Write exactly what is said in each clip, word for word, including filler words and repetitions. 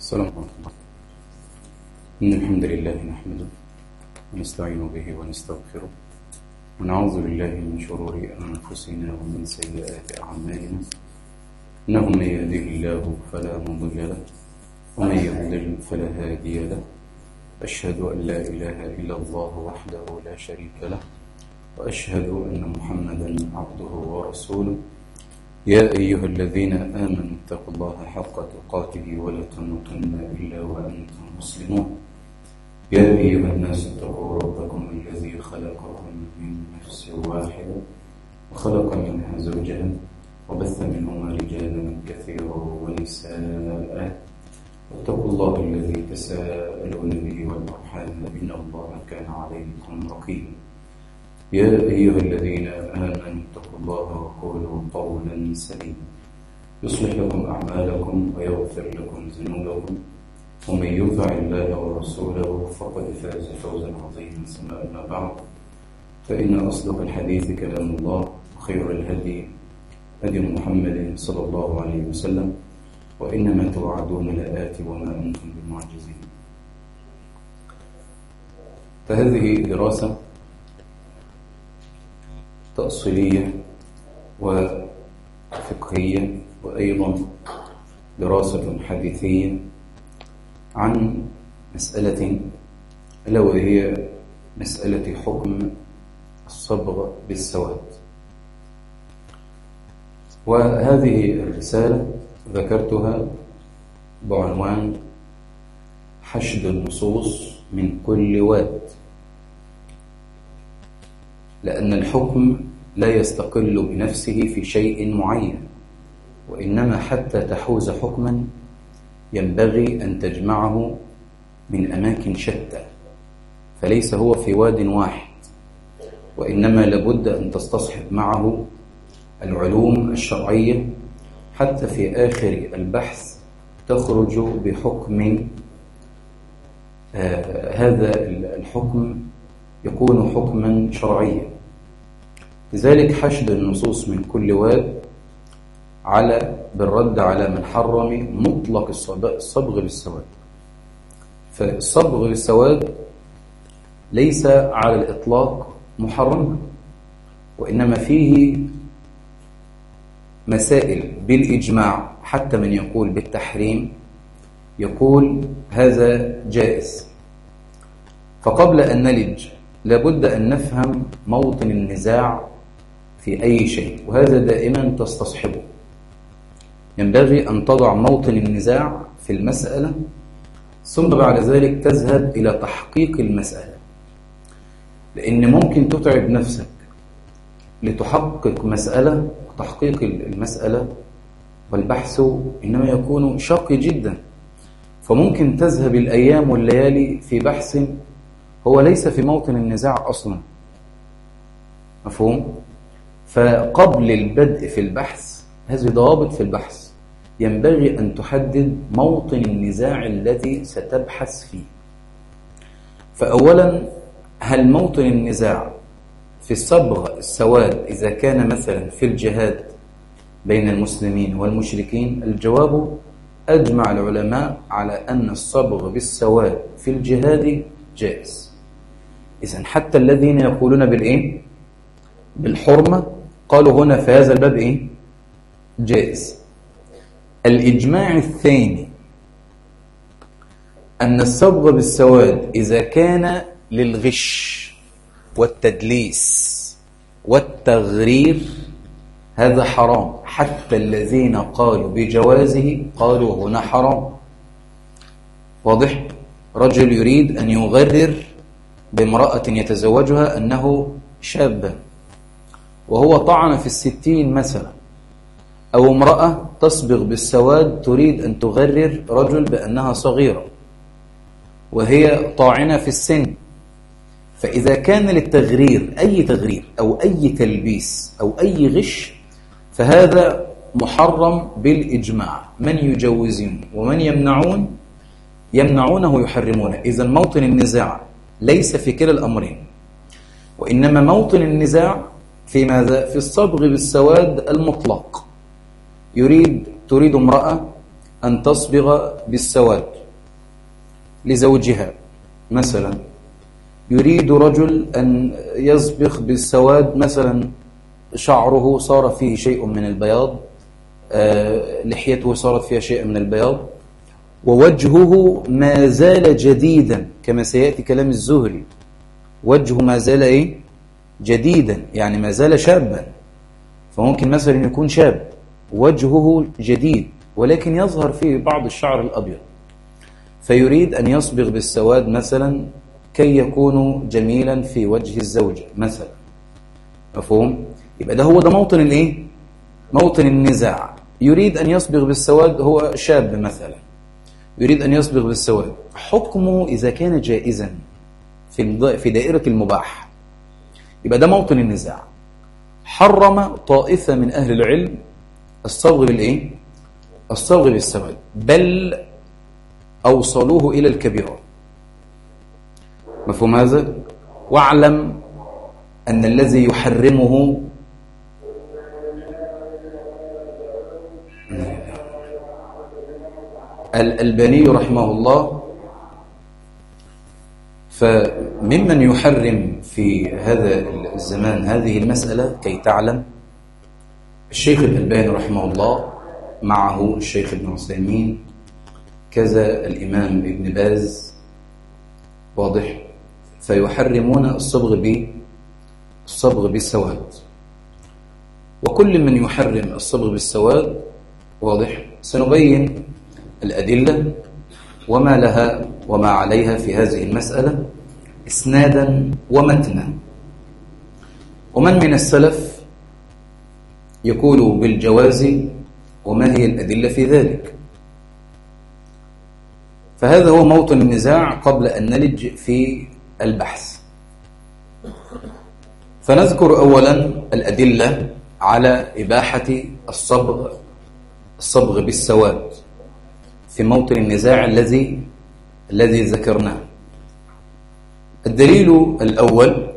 السلام عليكم. إن الحمد لله نحمده ونستعين به ونستغفره ونعوذ بالله من شرور أنفسنا ومن سيئات أعمالنا، إنه من يهده الله فلا مضل له ومن يضلل فلا هادي له. أشهد أن لا إله إلا الله وحده لا شريك له، وأشهد أن محمدا عبده ورسوله. يا أيها الذين آمنوا اتقوا الله حق تقاته ولا تموتن إلا وأنتم مسلمون. يا أيها الناس اتقوا ربكم الذي خلقكم من نفس واحدة وخلق منها زوجها وبث منهما رجالا كثيرا ونساء، واتقوا الله الذي تساءلون به والأرحام إن الله كان عليكم رقيبا. يا أيها الذين آمنوا اتقوا الله وقولوا قولا سديدا يصلح لكم أعمالكم ويغفر لكم ذنوبكم، ومن يطع الله ورسوله فقد فاز فوزا عظيما. ثم أما بعد، فإن أصدق الحديث كلام الله، وخير الهدي هدي محمد صلى الله عليه وسلم، وإنما توعدون لآت وما أنتم بمعجزين. فهذه دراسة تأصيلية وفقهية، وأيضا دراسة حديثية عن مسألة ألا وهي مسألة حكم الصبغ بالسواد. وهذه الرسالة ذكرتها بعنوان حشد النصوص من كل واد، لأن الحكم لا يستقل بنفسه في شيء معين، وإنما حتى تحوز حكما ينبغي أن تجمعه من أماكن شتى، فليس هو في واد واحد، وإنما لابد أن تستصحب معه العلوم الشرعية حتى في آخر البحث تخرج بحكم آه هذا الحكم يكون حكما شرعيا. لذلك حشد النصوص من كل واد على بالرد على من حرم مطلق الصبغ بالسواد. فالصبغ بالسواد ليس على الإطلاق محرما، وإنما فيه مسائل بالإجماع، حتى من يقول بالتحريم يقول هذا جائز. فقبل أن نلج لابد أن نفهم موطن النزاع في أي شيء، وهذا دائما تستصحبه. ينبغي أن تضع موطن النزاع في المسألة، ثم بعد ذلك تذهب إلى تحقيق المسألة، لأن ممكن تتعب نفسك لتحقق مسألة. تحقيق المسألة والبحث إنما يكون شاق جدا، فممكن تذهب الأيام والليالي في بحث هو ليس في موطن النزاع أصلا. مفهوم؟ فقبل البدء في البحث، هذه ضوابط في البحث، ينبغي أن تحدد موطن النزاع الذي ستبحث فيه. فأولا، هل موطن النزاع في الصبغ السواد إذا كان مثلا في الجهاد بين المسلمين والمشركين؟ الجواب: أجمع العلماء على أن الصبغ بالسواد في الجهاد جائز. إذن حتى الذين يقولون بالإيه؟ بالحرمة قالوا هنا في هذا الباب إيه؟ جائز. الإجماع الثاني أن الصبغ بالسواد إذا كان للغش والتدليس والتغرير هذا حرام، حتى الذين قالوا بجوازه قالوا هنا حرام. واضح؟ رجل يريد أن يغرر بامرأة يتزوجها أنه شاب، وهو طعن في الستين مثلا، أو امرأة تصبغ بالسواد تريد أن تغرر رجل بأنها صغيرة وهي طاعنة في السن. فإذا كان للتغرير أي تغرير أو أي تلبيس أو أي غش فهذا محرم بالإجماع. من يجوزون ومن يمنعون يمنعونه يحرمونه. إذن موطن النزاع ليس في كلا الأمرين، وإنما موطن النزاع في ماذا؟ في الصبغ بالسواد المطلق. يريد تريد امرأة أن تصبغ بالسواد لزوجها مثلا، يريد رجل أن يصبغ بالسواد مثلا، شعره صار فيه شيء من البياض، آه، لحيته صارت فيها شيء من البياض، ووجهه ما زال جديدا كما سيأتي كلام الزهري، وجهه ما زال إيه؟ جديدا، يعني ما زال شابا. فممكن مثلا يكون شاب وجهه جديد ولكن يظهر فيه بعض الشعر الأبيض، فيريد أن يصبغ بالسواد مثلا كي يكون جميلا في وجه الزوجة مثلا. مفهوم؟ يبقى ده هو ده موطن الايه؟ موطن النزاع. يريد أن يصبغ بالسواد، هو شاب مثلا يريد أن يصبغ بالسواد، حكمه إذا كان جائزا في في دائرة المباح، يبقى ده موطن النزاع. حرم طائفة من أهل العلم الصبغ بالإيه؟ الصبغ بالسواد، بل أوصلوه إلى الكبيرة. مفهوم هذا؟ واعلم أن الذي يحرمه الألباني رحمه الله، فممن يحرم في هذا الزمان هذه المسألة كي تعلم الشيخ الألباني رحمه الله، معه الشيخ ابن عثيمين، كذا الإمام ابن باز، واضح؟ فيحرمون الصبغ بالصبغ بالسواد، وكل من يحرم الصبغ بالسواد واضح سنبين الأدلة وما لها وما عليها في هذه المسألة إسنادا ومتنا. ومن من السلف يقول بالجواز وما هي الأدلة في ذلك. فهذا هو موطن النزاع قبل أن نلج في البحث. فنذكر أولا الأدلة على إباحة الصبغ الصبغ بالسواد في موطن النزاع الذي الذي ذكرناه. الدليل الأول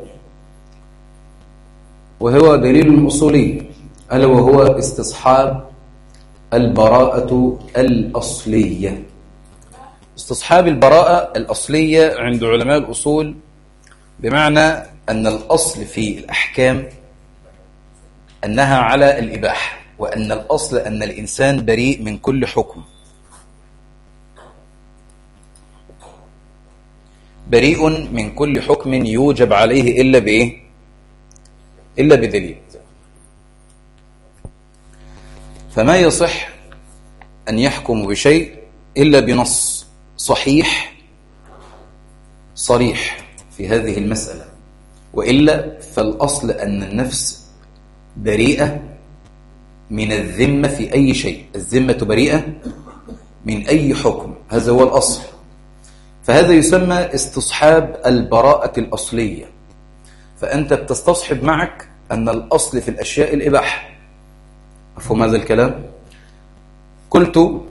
وهو دليل أصولي، ألا وهو استصحاب البراءة الأصلية. استصحاب البراءة الأصلية عند علماء الأصول بمعنى أن الأصل في الأحكام أنها على الإباحة، وأن الأصل أن الإنسان بريء من كل حكم، بريء من كل حكم يوجب عليه إلا بإيه؟ إلا بدليل. فما يصح أن يحكم بشيء إلا بنص صحيح صريح في هذه المسألة، وإلا فالأصل أن النفس بريئة من الذمة في أي شيء، الذمة بريئة من أي حكم، هذا هو الأصل. فهذا يسمى استصحاب البراءة الأصلية، فأنت بتستصحب معك أن الأصل في الأشياء الإباحة. مفهوم هذا الكلام؟ قلت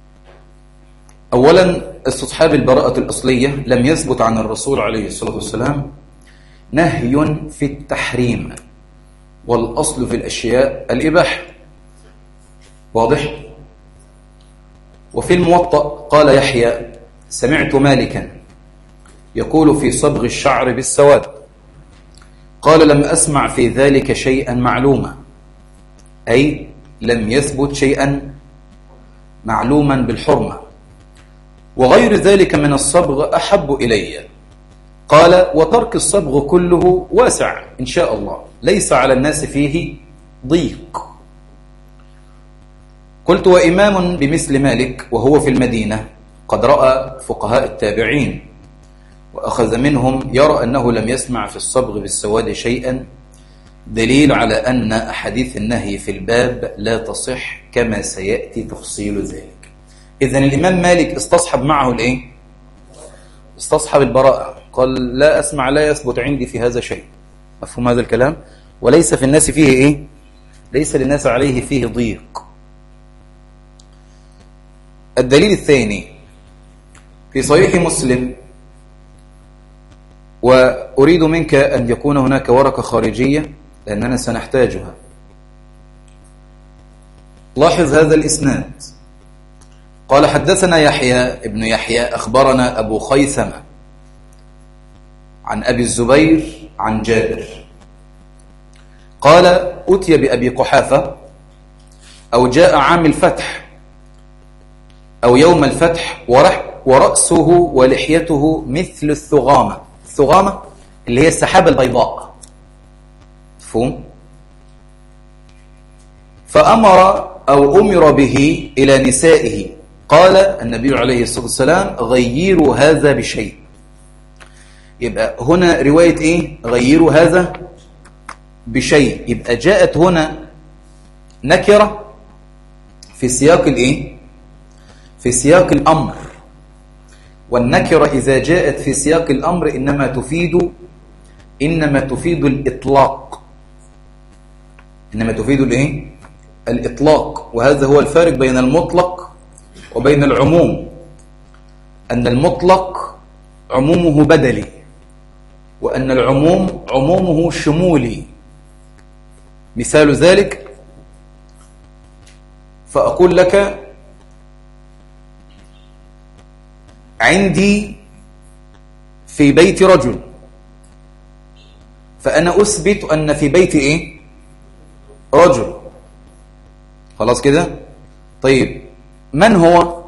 أولا استصحاب البراءة الأصلية لم يثبت عن الرسول عليه الصلاة والسلام نهي في التحريم، والأصل في الأشياء الإباحة، واضح؟ وفي الموطأ قال يحيى سمعت مالكا يقول في صبغ الشعر بالسواد، قال لم أسمع في ذلك شيئا معلوما، أي لم يثبت شيئا معلوما بالحرمة، وغير ذلك من الصبغ أحب إلي. قال وترك الصبغ كله واسع إن شاء الله، ليس على الناس فيه ضيق. قلت وإمام بمثل مالك وهو في المدينة قد رأى فقهاء التابعين وأخذ منهم يرى أنه لم يسمع في الصبغ بالسواد شيئا، دليل على أن أحاديث النهي في الباب لا تصح كما سيأتي تفصيل ذلك. إذن الإمام مالك استصحب معه الإيه؟ استصحب البراءة، قال لا أسمع، لا يثبت عندي في هذا شيء. مفهوم هذا الكلام؟ وليس في الناس فيه إيه؟ ليس للناس عليه فيه ضيق. الدليل الثاني في صحيح مسلم، وأريد منك أن يكون هناك ورقة خارجية لأننا سنحتاجها. لاحظ هذا الإسناد، قال حدثنا يحيى ابن يحيى أخبرنا أبو خيثمة عن أبي الزبير عن جابر قال أتي بأبي قحافة أو جاء عام الفتح أو يوم الفتح ورأسه ولحيته مثل الثغامة. الثغامة اللي هي السحابة البيضاء، مفهوم؟ فأمر أو أمر به إلى نسائه، قال النبي عليه الصلاة والسلام غيروا هذا بشيء. يبقى هنا رواية إيه؟ غيروا هذا بشيء. يبقى جاءت هنا نكرة في سياق الإيه؟ في سياق الأمر، والنكرة إذا جاءت في سياق الأمر إنما تفيد إنما تفيد الإطلاق، إنما تفيد الإيه؟ الإطلاق. وهذا هو الفارق بين المطلق وبين العموم، أن المطلق عمومه بدلي، وأن العموم عمومه شمولي. مثال ذلك فأقول لك عندي في بيت رجل، فأنا أثبت أن في بيتي إيه؟ رجل. خلاص كده؟ طيب من هو؟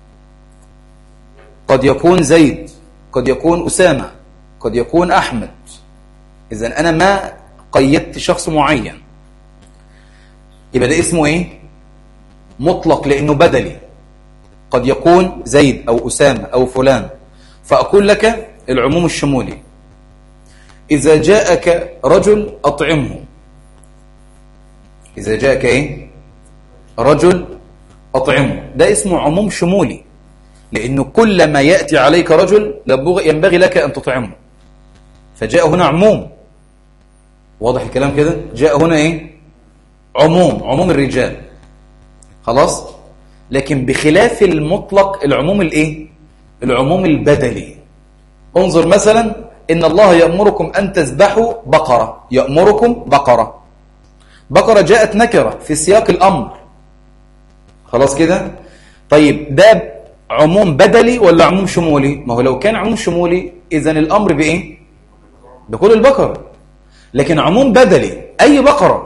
قد يكون زيد، قد يكون أسامة، قد يكون أحمد. إذن أنا ما قيدت شخص معين، يبقى ده اسمه إيه؟ مطلق، لأنه بدلي، قد يكون زيد أو أسامة أو فلان. فأقول لك العموم الشمولي، إذا جاءك رجل أطعمه. إذا جاءك إيه؟ رجل أطعمه، ده اسمه عموم شمولي، لأنه كل ما يأتي عليك رجل ينبغي لك أن تطعمه، فجاء هنا عموم. واضح الكلام كده؟ جاء هنا إيه؟ عموم، عموم الرجال. خلاص؟ لكن بخلاف المطلق العموم الإيه؟ العموم البدلي. انظر مثلا إن الله يأمركم أن تذبحوا بقرة، يأمركم بقرة. بقرة جاءت نكرة في سياق الأمر. خلاص كده؟ طيب ده عموم بدلي ولا عموم شمولي؟ ما هو لو كان عموم شمولي إذن الأمر بإيه؟ بكل البقرة. لكن عموم بدلي أي بقرة،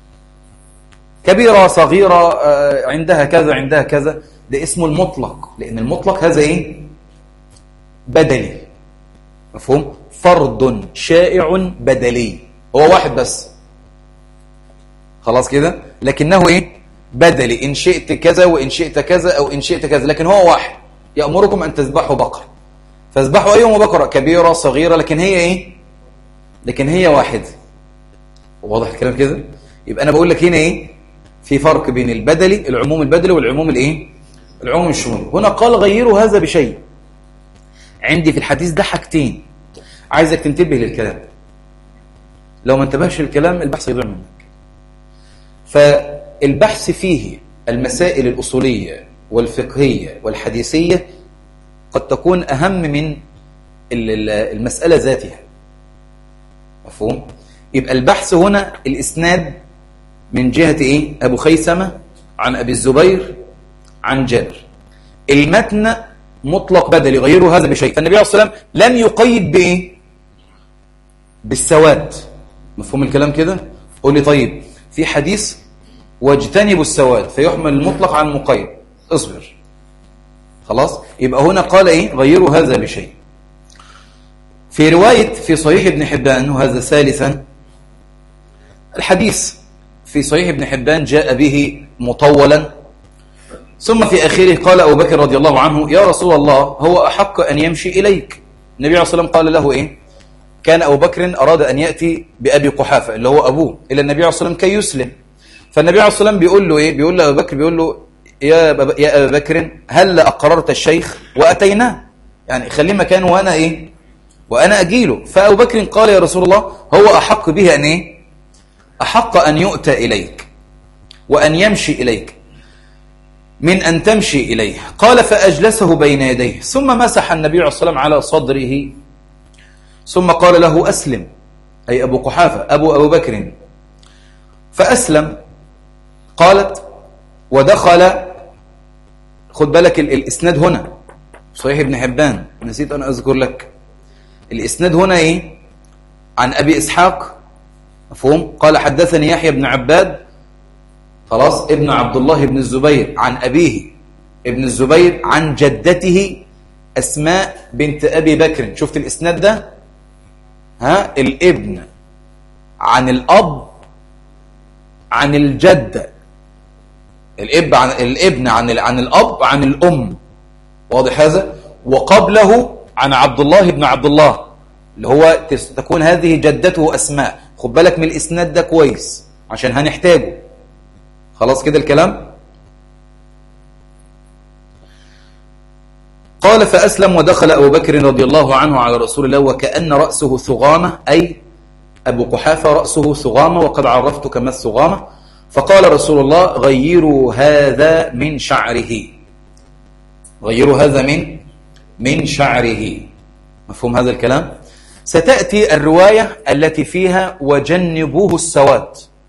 كبيرة صغيرة، عندها كذا عندها كذا، ده اسمه المطلق، لأن المطلق هذا إيه؟ بدلي. مفهوم؟ فرد شائع بدلي، هو واحد بس. خلاص كده؟ لكنه إيه؟ بدلي، إن شئت كذا وإن شئت كذا أو إن شئت كذا، لكن هو واحد. يأمركم أن تذبحوا بقرة، فاذبحوا أيهم بقرة، كبيرة صغيرة، لكن هي إيه؟ لكن هي واحد. واضح الكلام كده؟ يبقى أنا بقول لك هنا إيه؟ في فرق بين البدلي، العموم البدلي، والعموم الإيه؟ العموم الشمولي. هنا قال غيروا هذا بشيء. عندي في الحديث ده حاجتين عايزك تنتبه للكلام، لو ما انتبهش للكلام البحث يضيع منك. فالبحث فيه المسائل الأصولية والفقهية والحديثية قد تكون أهم من المسألة ذاتها. مفهوم؟ يبقى البحث هنا الإسناد من جهة إيه؟ أبو خيثمة عن أبي الزبير عن جابر. المتن مطلق بدلي، غيروا هذا بشيء. فالنبي عليه الصلاة والسلام لم يقيد بإيه؟ بالسواد. مفهوم الكلام كده؟ قول لي طيب في حديث واجتنبوا السواد فيحمل المطلق عن المقيد، اصبر. خلاص؟ يبقى هنا قال إيه؟ غيروا هذا بشيء. في رواية في صحيح ابن حبان، وهذا ثالثا، الحديث في صحيح ابن حبان جاء به مطولا، ثم في آخره قال أبو بكر رضي الله عنه يا رسول الله هو أحق أن يمشي إليك. النبي عليه الصلاة والسلام قال له إيه؟ كان أبو بكر أراد أن يأتي بأبي قحافة اللي هو أبوه إلى النبي عليه الصلاة والسلام كي يسلم. فالنبي عليه الصلاة والسلام بيقول له إيه؟ بيقول له أبو بكر، بيقول له يا أبا يا أبا بكر هل أقررت الشيخ وأتيناه؟ يعني خليه مكانه وأنا إيه؟ وأنا أجيله. فأبو بكر قال يا رسول الله هو أحق به أن إيه؟ أحق أن يؤتى إليك وأن يمشي إليك من أن تمشي إليه. قال فأجلسه بين يديه، ثم مسح النبي عليه الصلاة والسلام على صدره، ثم قال له أسلم، أي أبو قحافة أبو أبو بكر، فأسلم. قالت ودخل خد بالك ال الإسناد هنا صحيح ابن حبان، نسيت أن أذكر لك الإسناد هنا إيه؟ عن أبي إسحاق، مفهوم؟ قال حدثني يحيى بن عباد، خلاص، ابن عبد الله بن الزبير عن أبيه ابن الزبير عن جدته أسماء بنت أبي بكر. شفت الإسناد ده؟ ها، الابن عن الأب عن الجدة، الاب عن الابن عن عن الأب عن الأم، واضح هذا؟ وقبله عن عبد الله بن عبد الله اللي هو تكون هذه جدته أسماء. خد بالك من الإسناد ده كويس عشان هنحتاجه. خلاص كده الكلام؟ قال فأسلم ودخل أبو بكر رضي الله عنه على رسول الله وكأن رأسه ثغامة، أي أبو قحافة رأسه ثغامة، وقد عرفتك ما الثغامة. فقال رسول الله غيروا هذا من شعره، غيروا هذا من من شعره. مفهوم هذا الكلام؟ ستأتي الرواية التي فيها وجنبوه السواد،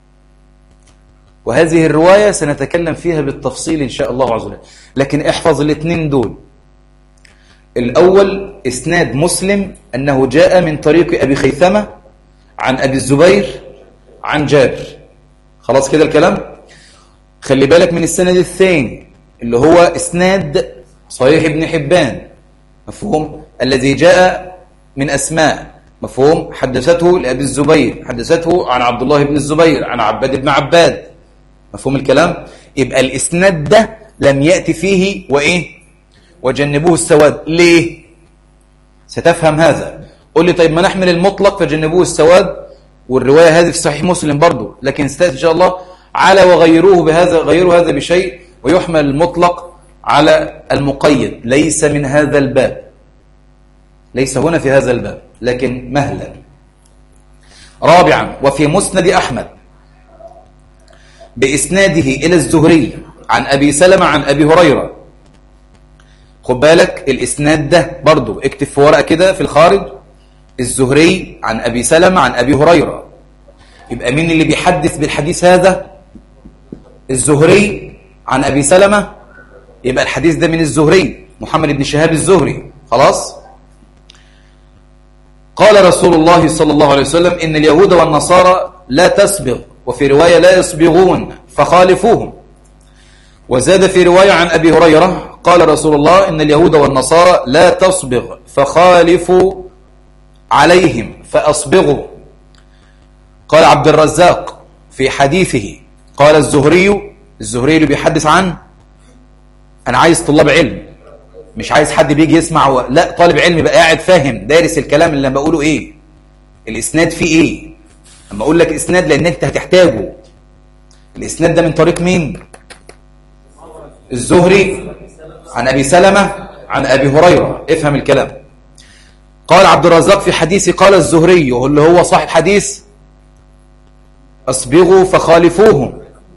وهذه الرواية سنتكلم فيها بالتفصيل إن شاء الله عز وجل، لكن احفظ الاثنين دول. الأول إسناد مسلم أنه جاء من طريق أبي خيثمة عن أبي الزبير عن جابر. خلاص كده الكلام؟ خلي بالك من السند الثاني اللي هو إسناد صحيح ابن حبان، مفهوم؟ الذي جاء من أسماء، مفهوم؟ حدثته لأبي الزبير، حدثته عن عبد الله بن الزبير عن عباد بن عباد. مفهوم الكلام؟ يبقى الإسناد ده لم يأتي فيه وإيه؟ وجنبوه السواد. ليه؟ ستفهم هذا. قل لي طيب ما نحمل المطلق فجنبوه السواد، والرواية هذه في صحيح مسلم برضو، لكن استأتي إن شاء الله على وغيروه بهذا، غيروا هذا بشيء، ويحمل المطلق على المقيد. ليس من هذا الباب، ليس هنا في هذا الباب، لكن مهلا. رابعا وفي مسند أحمد بإسناده إلى الزهري عن أبي سلمة عن أبي هريرة. خد بالك الإسناد ده برضو اكتب في ورقة كده في الخارج، الزهري عن أبي سلمة عن أبي هريرة. يبقى مين اللي بيحدث بالحديث هذا؟ الزهري عن أبي سلمة، يبقى الحديث ده من الزهري محمد بن شهاب الزهري. خلاص. قال رسول الله صلى الله عليه وسلم إن اليهود والنصارى لا تسبغ، وفي رواية لا يسبغون فخالفوهم. وزاد في رواية عن أبي هريرة قال رسول الله إن اليهود والنصارى لا تصبغ فخالفوا عليهم فأصبغوا. قال عبد الرزاق في حديثه قال الزهري، الزهري اللي بيحدث عن، أنا عايز طلاب علم، مش عايز حد بيجي يسمع و... لا، طالب علم بقى قاعد فاهم دارس الكلام اللي أنا بقوله إيه، الإسناد فيه إيه. أما أقول لك إسناد لأن أنت هتحتاجه. الإسناد ده من طريق مين؟ الزهري عن أبي سلمة عن أبي هريرة. افهم الكلام. قال عبد الرزاق في حديث قال الزهري اللي هو صاحب حديث أصبغوا فخالفوهم.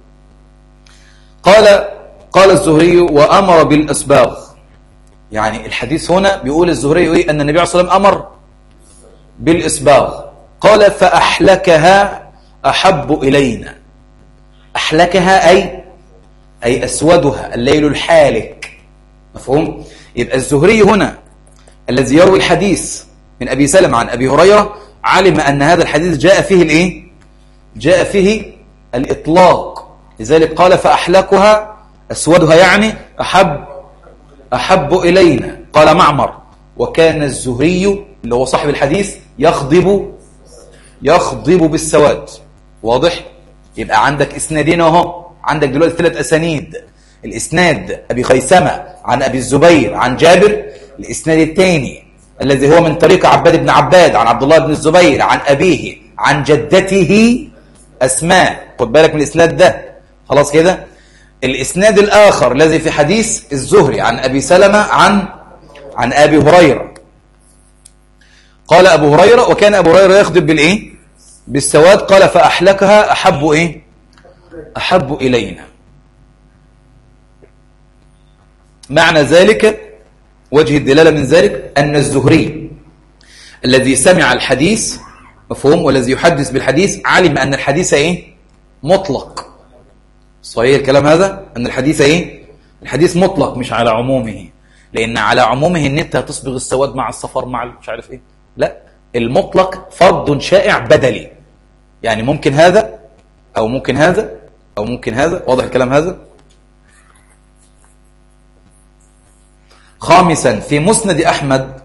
قال قال الزهري وأمر بالأسباغ، يعني الحديث هنا بيقول الزهري إيه؟ أن النبي عليه الصلاة والسلام أمر بالإسباغ. قال فأحلكها أحب إلينا. أحلكها أي أي أسودها، الليل الحالك. مفهوم؟ يبقى الزهري هنا الذي يروي الحديث من أبي سلمة عن أبي هريرة علم أن هذا الحديث جاء فيه الإيه؟ جاء فيه الإطلاق، لذلك قال فأحلكها أسودها، يعني أحب أحب إلينا. قال معمر وكان الزهري اللي هو صاحب الحديث يخضب يخضب بالسواد. واضح؟ يبقى عندك إسنادين اهو، عندك دلوقتي ثلاث أسانيد. الإسناد أبي خيثمة عن أبي الزبير عن جابر، الإسناد الثاني الذي هو من طريق عباد بن عباد عن عبد الله بن الزبير عن أبيه عن جدته أسماء. خد بالك من الإسناد ده. خلاص كده. الإسناد الآخر الذي في حديث الزهري عن أبي سلمة عن عن أبي هريرة. قال أبو هريرة وكان أبو هريرة يخضب بالإيه؟ بالسواد. قال فأحلكها أحب إيه؟ أحب إلينا. معنى ذلك، وجه الدلالة من ذلك أن الزهري الذي سمع الحديث، مفهوم، والذي يحدث بالحديث علم أن الحديث إيه؟ مطلق. صحيح الكلام هذا؟ أن الحديث إيه؟ الحديث مطلق مش على عمومه، لأن على عمومه ان انت هتصبغ السواد مع الصفار مع مش عارف ايه. لا، المطلق فرض شائع بدلي، يعني ممكن هذا أو ممكن هذا أو ممكن هذا. واضح الكلام هذا؟ خامسا، في مسند أحمد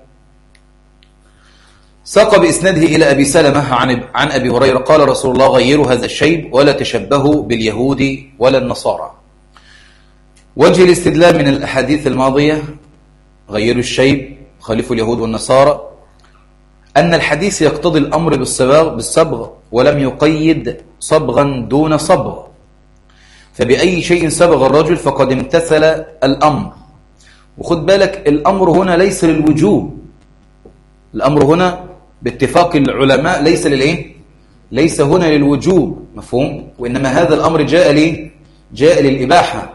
ساق بإسناده إلى أبي سلمة عن عن أبي هريرة قال رسول الله: غيروا هذا الشيب ولا تشبهوا باليهود ولا النصارى. وجه الاستدلال من الأحاديث الماضية غيروا الشيب خالفوا اليهود والنصارى أن الحديث يقتضي الأمر بالصبغ بالصبغ ولم يقيد صبغا دون صبغ، فبأي شيء صبغ الرجل فقد امتثل الأمر. وخد بالك الأمر هنا ليس للوجوب، الأمر هنا باتفاق العلماء ليس للإيه؟ ليس هنا للوجوب، مفهوم؟ وإنما هذا الأمر جاء لي جاء للإباحة.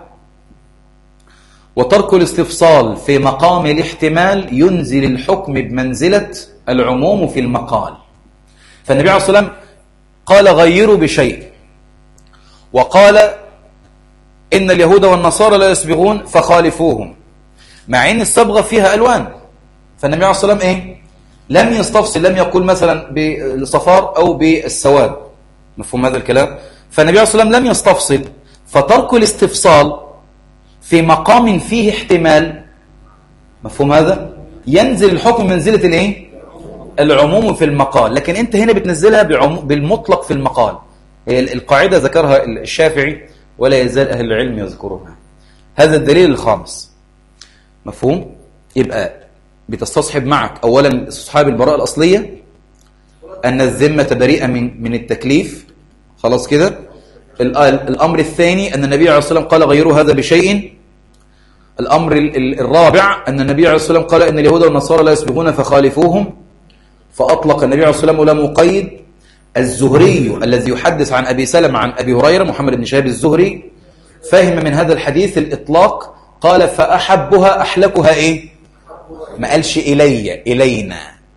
وترك الاستفصال في مقام الاحتمال ينزل الحكم بمنزلة العموم في المقال. فالنبي عليه الصلاة والسلام قال غيروا بشيء، وقال إن اليهود والنصارى لا يصبغون فخالفوهم، مع إن الصبغة فيها ألوان. فالنبي عليه الصلاة والسلام إيه؟ لم يستفصل، لم يقول مثلا بالصفار أو بالسواد، مفهوم هذا الكلام؟ فالنبي عليه الصلاة والسلام لم يستفصل، فترك الاستفصال في مقام فيه احتمال، مفهوم هذا؟ ينزل الحكم منزلة الايه؟ العموم في المقال. لكن انت هنا بتنزلها بالمطلق في المقال. هي القاعدة ذكرها الشافعي ولا يزال أهل العلم يذكرونها. هذا الدليل الخامس، مفهوم؟ يبقى بتستصحب معك أولا استصحاب البراءة الأصلية، أن الذمة بريئة من من التكليف، خلاص كده. الأمر الثاني أن النبي عليه الصلاة والسلام قال غيروا هذا بشيء. الأمر الرابع أن النبي عليه الصلاة والسلام قال إن اليهود والنصارى لا يسبغون فخالفوهم، فأطلق النبي عليه الصلاة والسلام ولا مقيد. الزهري الذي يحدث عن أبي سلمة عن أبي هريرة محمد بن شهاب الزهري فهم من هذا الحديث الإطلاق، قال فأحبها أحلكها إيه؟ ما قالش إلي إلينا،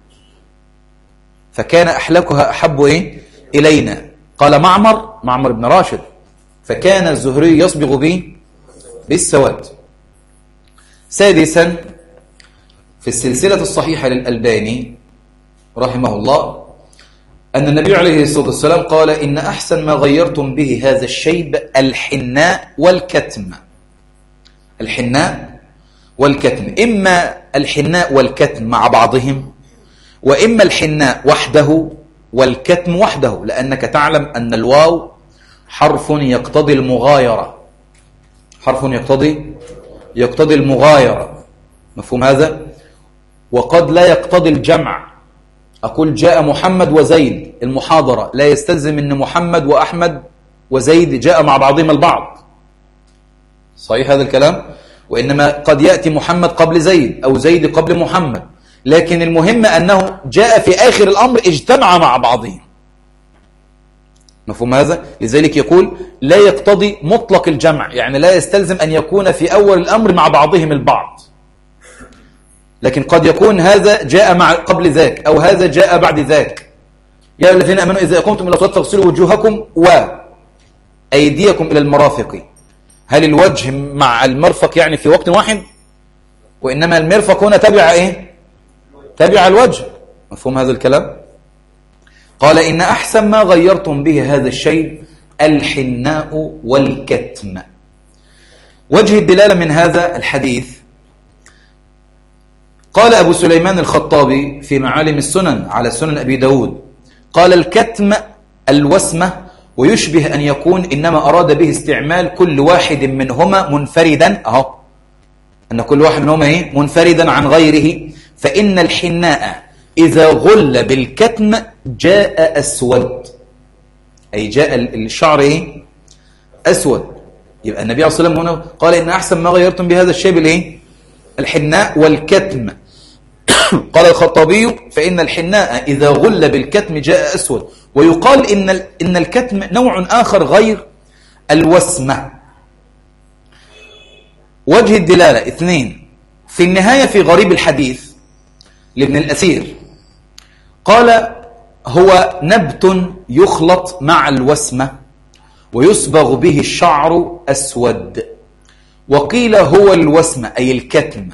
فكان أحلكها أحب إيه؟ إلينا. قال معمر معمر بن راشد فكان الزهري يصبغ به بالسواد. سادسا، في السلسلة الصحيحة للألباني رحمه الله أن النبي عليه الصلاة والسلام قال إن أحسن ما غيرتم به هذا الشيب الحناء والكتم. الحناء والكتم، إما الحناء والكتم مع بعضهم، وإما الحناء وحده والكتم وحده، لأنك تعلم أن الواو حرف يقتضي المغايرة، حرف يقتضي يقتضي المغايرة، مفهوم هذا؟ وقد لا يقتضي الجمع. أقول جاء محمد وزيد، المحاضرة لا يستلزم أن محمد وأحمد وزيد جاء مع بعضهم البعض، صحيح هذا الكلام؟ وإنما قد يأتي محمد قبل زيد أو زيد قبل محمد، لكن المهم أنه جاء في آخر الأمر اجتمع مع بعضهم، مفهوم هذا؟ لذلك يقول لا يقتضي مطلق الجمع، يعني لا يستلزم أن يكون في أول الأمر مع بعضهم البعض، لكن قد يكون هذا جاء مع قبل ذاك أو هذا جاء بعد ذاك. يا الذين آمنوا إذا قمتم إلى الصلاة فاغسلوا وجوهكم وأيديكم إلى المرافق. هل الوجه مع المرفق يعني في وقت واحد؟ وإنما المرفق هنا تبع إيه؟ تبع الوجه، مفهوم هذا الكلام؟ قال إن أحسن ما غيرتم به هذا الشيء الحناء والكتم. وجه الدلالة من هذا الحديث قال أبو سليمان الخطابي في معالم السنن على سنن أبي داود، قال الكتم الوسمة، ويشبه أن يكون إنما أراد به استعمال كل واحد منهما منفردا، أهو أن كل واحد منهما إيه؟ منفردا عن غيره. فإن الحناء إذا غل بالكتم جاء أسود، أي جاء الشعر إيه؟ أسود. يبقى النبي عليه الصلاة والسلام هنا قال إن أحسن ما غيرتم بهذا الشيء بالإيه؟ الحناء والكتم. قال الخطابي فإن الحناء إذا غل بالكتم جاء أسود. ويقال إن إن الكتم نوع آخر غير الوسمة. وجه الدلالة اثنين. في النهاية في غريب الحديث لابن الأثير قال هو نبت يخلط مع الوسمة ويصبغ به الشعر أسود، وقيل هو الوسم أي الكتم.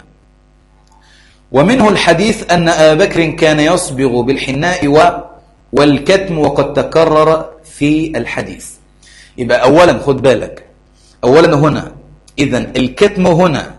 ومنه الحديث أن أبا بكر كان يصبغ بالحناء والكتم وقد تكرر في الحديث. يبقى أولا خد بالك، أولا هنا إذن الكتم هنا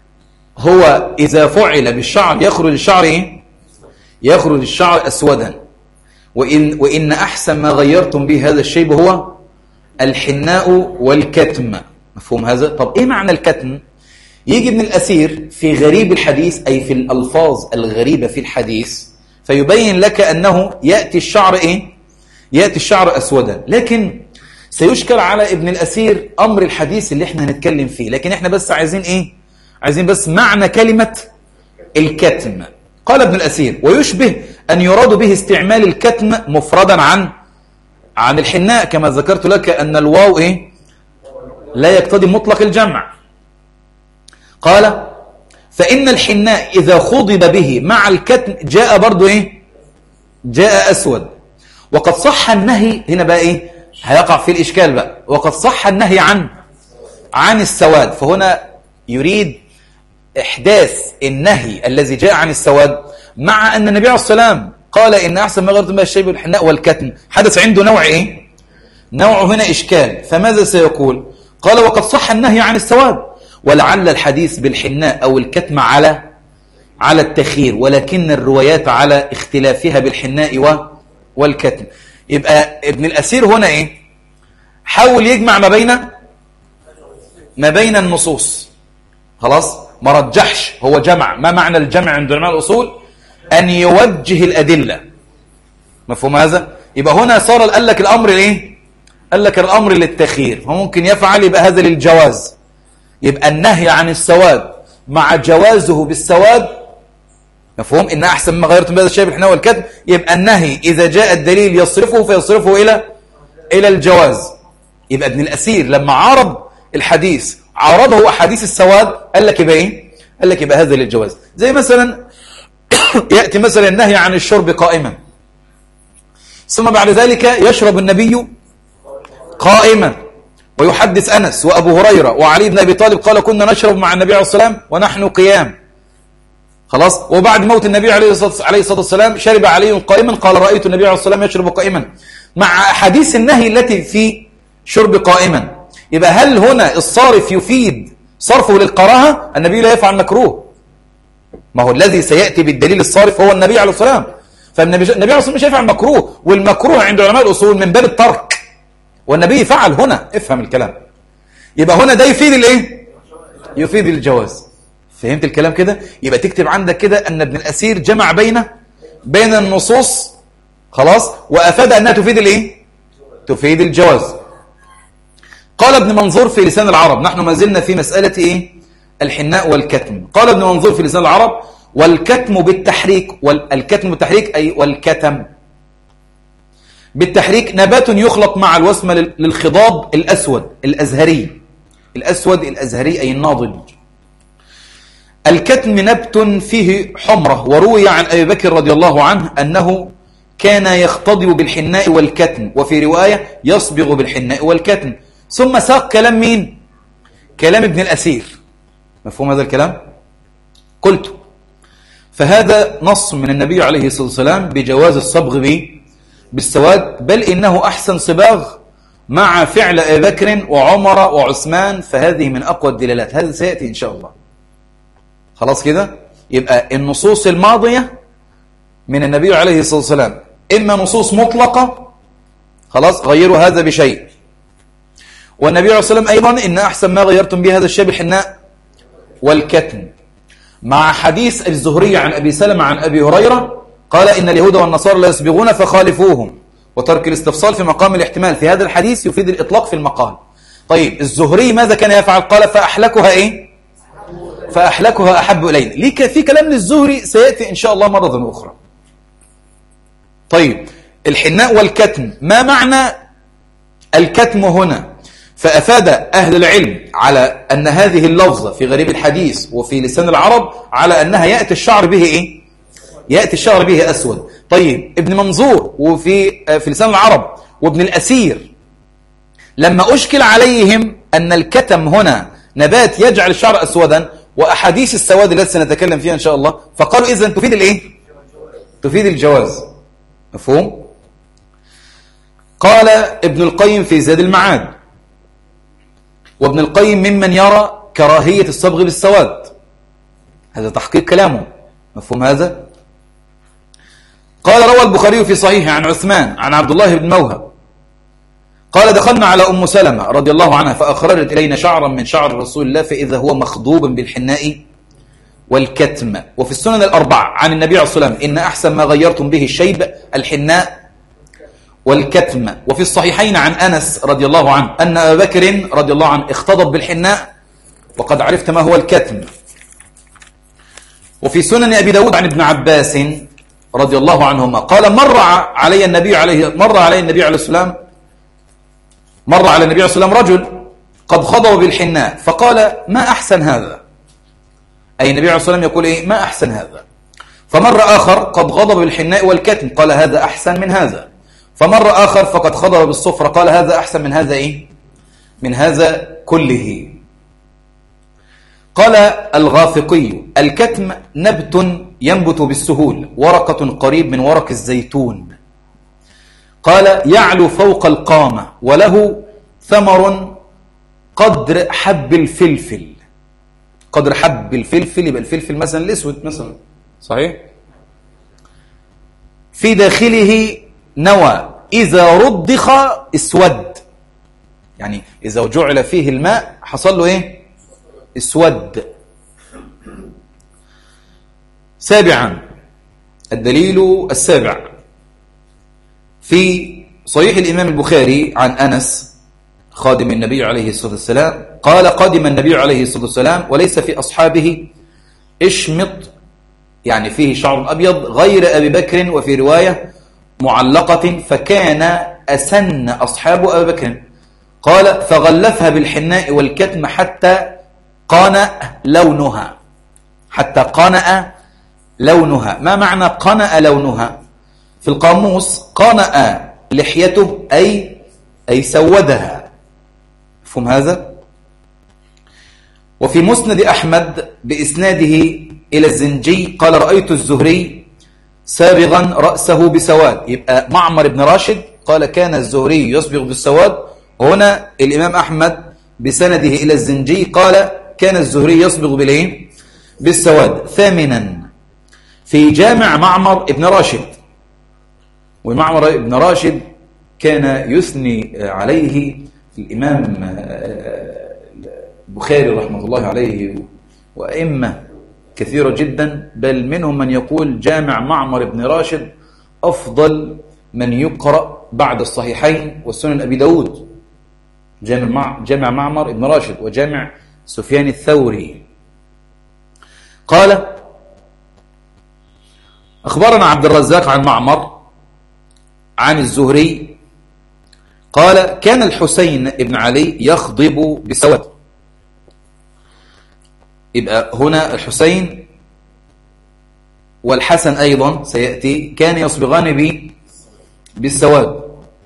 هو إذا فعل بالشعر يخرج الشعر إيه؟ يخرج الشعر أسودا. وإن, وإن أحسن ما غيرتم به هذا الشيب هو الحناء والكتم. مفهوم هذا؟ طب إيه معنى الكتم؟ يجي ابن الأثير في غريب الحديث أي في الألفاظ الغريبة في الحديث فيبين لك أنه يأتي الشعر إيه؟ يأتي الشعر أسودا. لكن سيشكل على ابن الأثير أمر الحديث اللي احنا هنتكلم فيه، لكن احنا بس عايزين إيه؟ عايزين بس معنى كلمة الكتم. قال ابن الأثير: ويشبه أن يراد به استعمال الكتم مفردا عن عن الحناء، كما ذكرت لك أن الواو إيه؟ لا يقتضي مطلق الجمع. قال: فإن الحناء إذا خضب به مع الكتم جاء برضو إيه؟ جاء أسود. وقد صح النهي، هنا بقى إيه؟ هيقع في الإشكال بقى. وقد صح النهي عن عن السواد، فهنا يريد إحداث النهي الذي جاء عن السواد مع أن النبي عليه الصلاة والسلام قال إن أحسن ما غيرتم به الشيب الحناء والكتم، حدث عنده نوع إيه؟ نوع هنا إشكال. فماذا سيقول؟ قال: وقد صح النهي عن السواد، ولعل الحديث بالحناء أو الكتم على على التخيير، ولكن الروايات على اختلافها بالحناء والكتم. يبقى ابن الأثير هنا إيه؟ حاول يجمع ما بين ما بين النصوص. خلاص؟ ما رجحش، هو جمع. ما معنى الجمع عند علماء الأصول؟ أن يوجه الأدلة. مفهوم هذا؟ يبقى هنا صار قال لك الأمر إيه؟ قال لك الأمر للتخيير، فممكن يفعل، يبقى هذا للجواز. يبقى النهي عن السواد مع جوازه بالسواد، مفهوم؟ إن أحسن ما غيرتم بهذا الشيء بالحناء والكتم، يبقى النهي إذا جاء الدليل يصرفه فيصرفه إلى إلى الجواز. يبقى ابن الأثير لما عارض الحديث عارضه أحاديث السواد، قال لك يبقى إيه؟ قال لك يبقى هذا للجواز. زي مثلا يأتي مثلا النهي عن الشرب قائما، ثم بعد ذلك يشرب النبي قائما، ويحدث أنس وأبو هريرة وعلي بن أبي طالب قال: كنا نشرب مع النبي عليه الصلاة والسلام ونحن قيام. خلاص؟ وبعد موت النبي عليه الصلاة والسلام شرب علي قائما، قال: رأيت النبي عليه الصلاة والسلام يشرب قائما، مع حديث النهي التي في شرب قائما. يبقى هل هنا الصارف يفيد صرفه للكراهة؟ النبي لا يفعل مكروه، ما هو الذي سيأتي بالدليل الصارف هو النبي عليه الصلاة والسلام. فالنبي النبي عليه الصلاة والسلام مش هيفعل مكروه، والمكروه عند علماء الأصول من باب الترك، والنبي فعل هنا. افهم الكلام. يبقى هنا ده يفيد الايه؟ يفيد الجواز. فهمت الكلام كده؟ يبقى تكتب عندك كده أن ابن الأثير جمع بين بين النصوص، خلاص، وأفاد أنها تفيد الايه؟ تفيد الجواز. قال ابن منظور في لسان العرب، نحن ما زلنا في مسألة إيه؟ الحناء والكتم. قال ابن منظور في لسان العرب: والكتم بالتحريك، والكتم بالتحريك أي والكتم بالتحريك نبات يخلط مع الوسمة للخضاب الأسود الأزهري، الأسود الأزهري أي الناضج. الكتم نبت فيه حمرة، وروي عن أبي بكر رضي الله عنه أنه كان يختضب بالحناء والكتم، وفي رواية يصبغ بالحناء والكتم. ثم ساق كلام مين؟ كلام ابن الأثير. مفهوم هذا الكلام؟ قلت: فهذا نص من النبي عليه الصلاة والسلام بجواز الصبغ به بالسواد، بل إنه أحسن صباغ مع فعل أبي بكر وعمر وعثمان، فهذه من أقوى الدلالات. هذا سيأتي إن شاء الله. خلاص كده؟ يبقى النصوص الماضية من النبي عليه الصلاة والسلام إما نصوص مطلقة، خلاص، غيروا هذا بشيء، والنبي عليه الصلاة والسلام أيضا إن أحسن ما غيرتم به هذا الشيء بالحناء والكتم، مع حديث الزهري عن أبي سلمة عن أبي هريرة قال: إن اليهود والنصارى لا يسبغون فخالفوهم، وترك الاستفصال في مقام الاحتمال في هذا الحديث يفيد الإطلاق في المقال. طيب الزهري ماذا كان يفعل؟ قال: فأحلكها إيه؟ فأحلكها أحب إلينا. ليك في كلام للزهري سيأتي إن شاء الله مرة أخرى. طيب الحناء والكتم، ما معنى الكتم هنا؟ فأفاد أهل العلم على أن هذه اللفظة في غريب الحديث وفي لسان العرب على أنها يأتي الشعر به إيه؟ يأتي الشعر به أسود. طيب ابن منظور وفي في لسان العرب وابن الأثير لما أشكل عليهم أن الكتم هنا نبات يجعل الشعر أسودا، وأحاديث السواد التي سنتكلم فيها إن شاء الله، فقالوا إذن تفيد الإيه؟ تفيد الجواز. مفهوم؟ قال ابن القيم في زاد المعاد، وابن القيم ممن يرى كراهية الصبغ بالسواد، هذا تحقيق كلامه. مفهوم هذا؟ قال روى البخاري في صحيحه عن عثمان عن عبد الله بن موهب قال دخلنا على أم سلمة رضي الله عنها فأخرجت إلينا شعرا من شعر رسول الله فإذا هو مخضوب بالحناء والكتم. وفي السنن الأربعة عن النبي عليه الصلاة والسلام إن أحسن ما غيرتم به الشيب الحناء والكتم. وفي الصحيحين عن أنس رضي الله عنه أن أبا بكر رضي الله عنه اختضب بالحناء، وقد عرفت ما هو الكتم. وفي سنن أبي داود عن ابن عباس رضي الله عنهما قال مر علي النبي عليه مر علي النبي عليه السلام مر على النبي عليه السلام رجل قد خضب بالحناء فقال ما أحسن هذا، أي النبي عليه السلام يقول إيه؟ ما أحسن هذا. فمر آخر قد غضب بالحناء والكتم قال هذا أحسن من هذا. فمر آخر فقد خضب بالصفرة قال هذا أحسن من هذا إيه؟ من هذا كله. قال الغافقي الكتم نبت ينبت بالسهول، ورقة قريب من ورق الزيتون. قال يعلو فوق القامة وله ثمر قدر حب الفلفل. قدر حب الفلفل يبقى الفلفل مثلا الاسود مثلا، صحيح؟ في داخله نوى إذا رضخ اسود، يعني إذا جعل فيه الماء حصل له إيه؟ اسود. سابعا الدليل السابع في صحيح الإمام البخاري عن أنس خادم النبي عليه الصلاة والسلام قال قدم النبي عليه الصلاة والسلام وليس في أصحابه اشمط، يعني فيه شعر أبيض غير أبي بكر، وفي رواية معلقة فكان أسن أصحاب أبي بكر. قال فغلفها بالحناء والكتم حتى قنأ لونها، حتى قنأ لونها. ما معنى قنأ لونها؟ في القاموس قنأ لحيته أي أي سودها. فهم هذا؟ وفي مسند أحمد بإسناده إلى الزنجي قال رأيت الزهري سابغا رأسه بسواد. يبقى معمر بن راشد قال كان الزهري يصبغ بالسواد، وهنا الإمام أحمد بسنده إلى الزنجي قال كان الزهري يصبغ بالإيه؟ بالسواد. ثامنا في جامع معمر بن راشد، ومعمر بن راشد كان يثني عليه الإمام البخاري رحمه الله عليه وأئمة كثيرة جدا، بل منهم من يقول جامع معمر بن راشد أفضل من يقرأ بعد الصحيحين والسنن أبي داود، جامع, جامع معمر بن راشد وجامع سفيان الثوري. قال أخبرنا عبد الرزاق عن معمر عن الزهري قال كان الحسين بن علي يخضب بالسواد. يبقى هنا الحسين والحسن أيضا سيأتي كان يصبغان به بالسواد.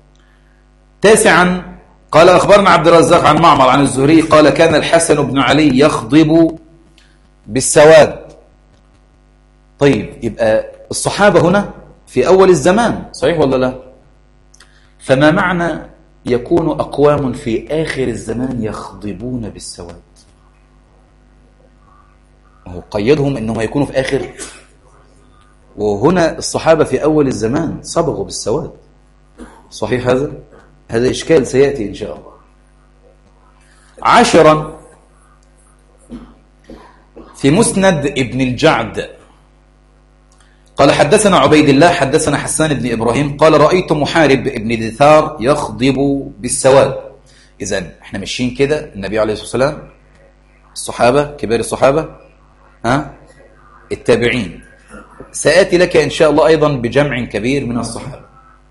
تاسعا قال أخبرنا عبد الرزاق عن معمر عن الزهري قال كان الحسن بن علي يخضب بالسواد. طيب يبقى الصحابة هنا في أول الزمان، صحيح ولا لا؟ فما معنى يكون أقوام في آخر الزمان يخضبون بالسواد؟ هو قيدهم أنهم يكونوا في آخر، وهنا الصحابة في أول الزمان صبغوا بالسواد، صحيح هذا؟ هذا إشكال سيأتي إن شاء الله. عاشرا في مسند ابن الجعد قال حدثنا عبيد الله حدثنا حسان بن إبراهيم قال رأيت محارب ابن دثار يخضب بالسواد. إذن احنا ماشيين كده، النبي عليه الصلاة والسلام، الصحابة كبار الصحابة، ها التابعين، سآتي لك إن شاء الله أيضا بجمع كبير من الصحابة.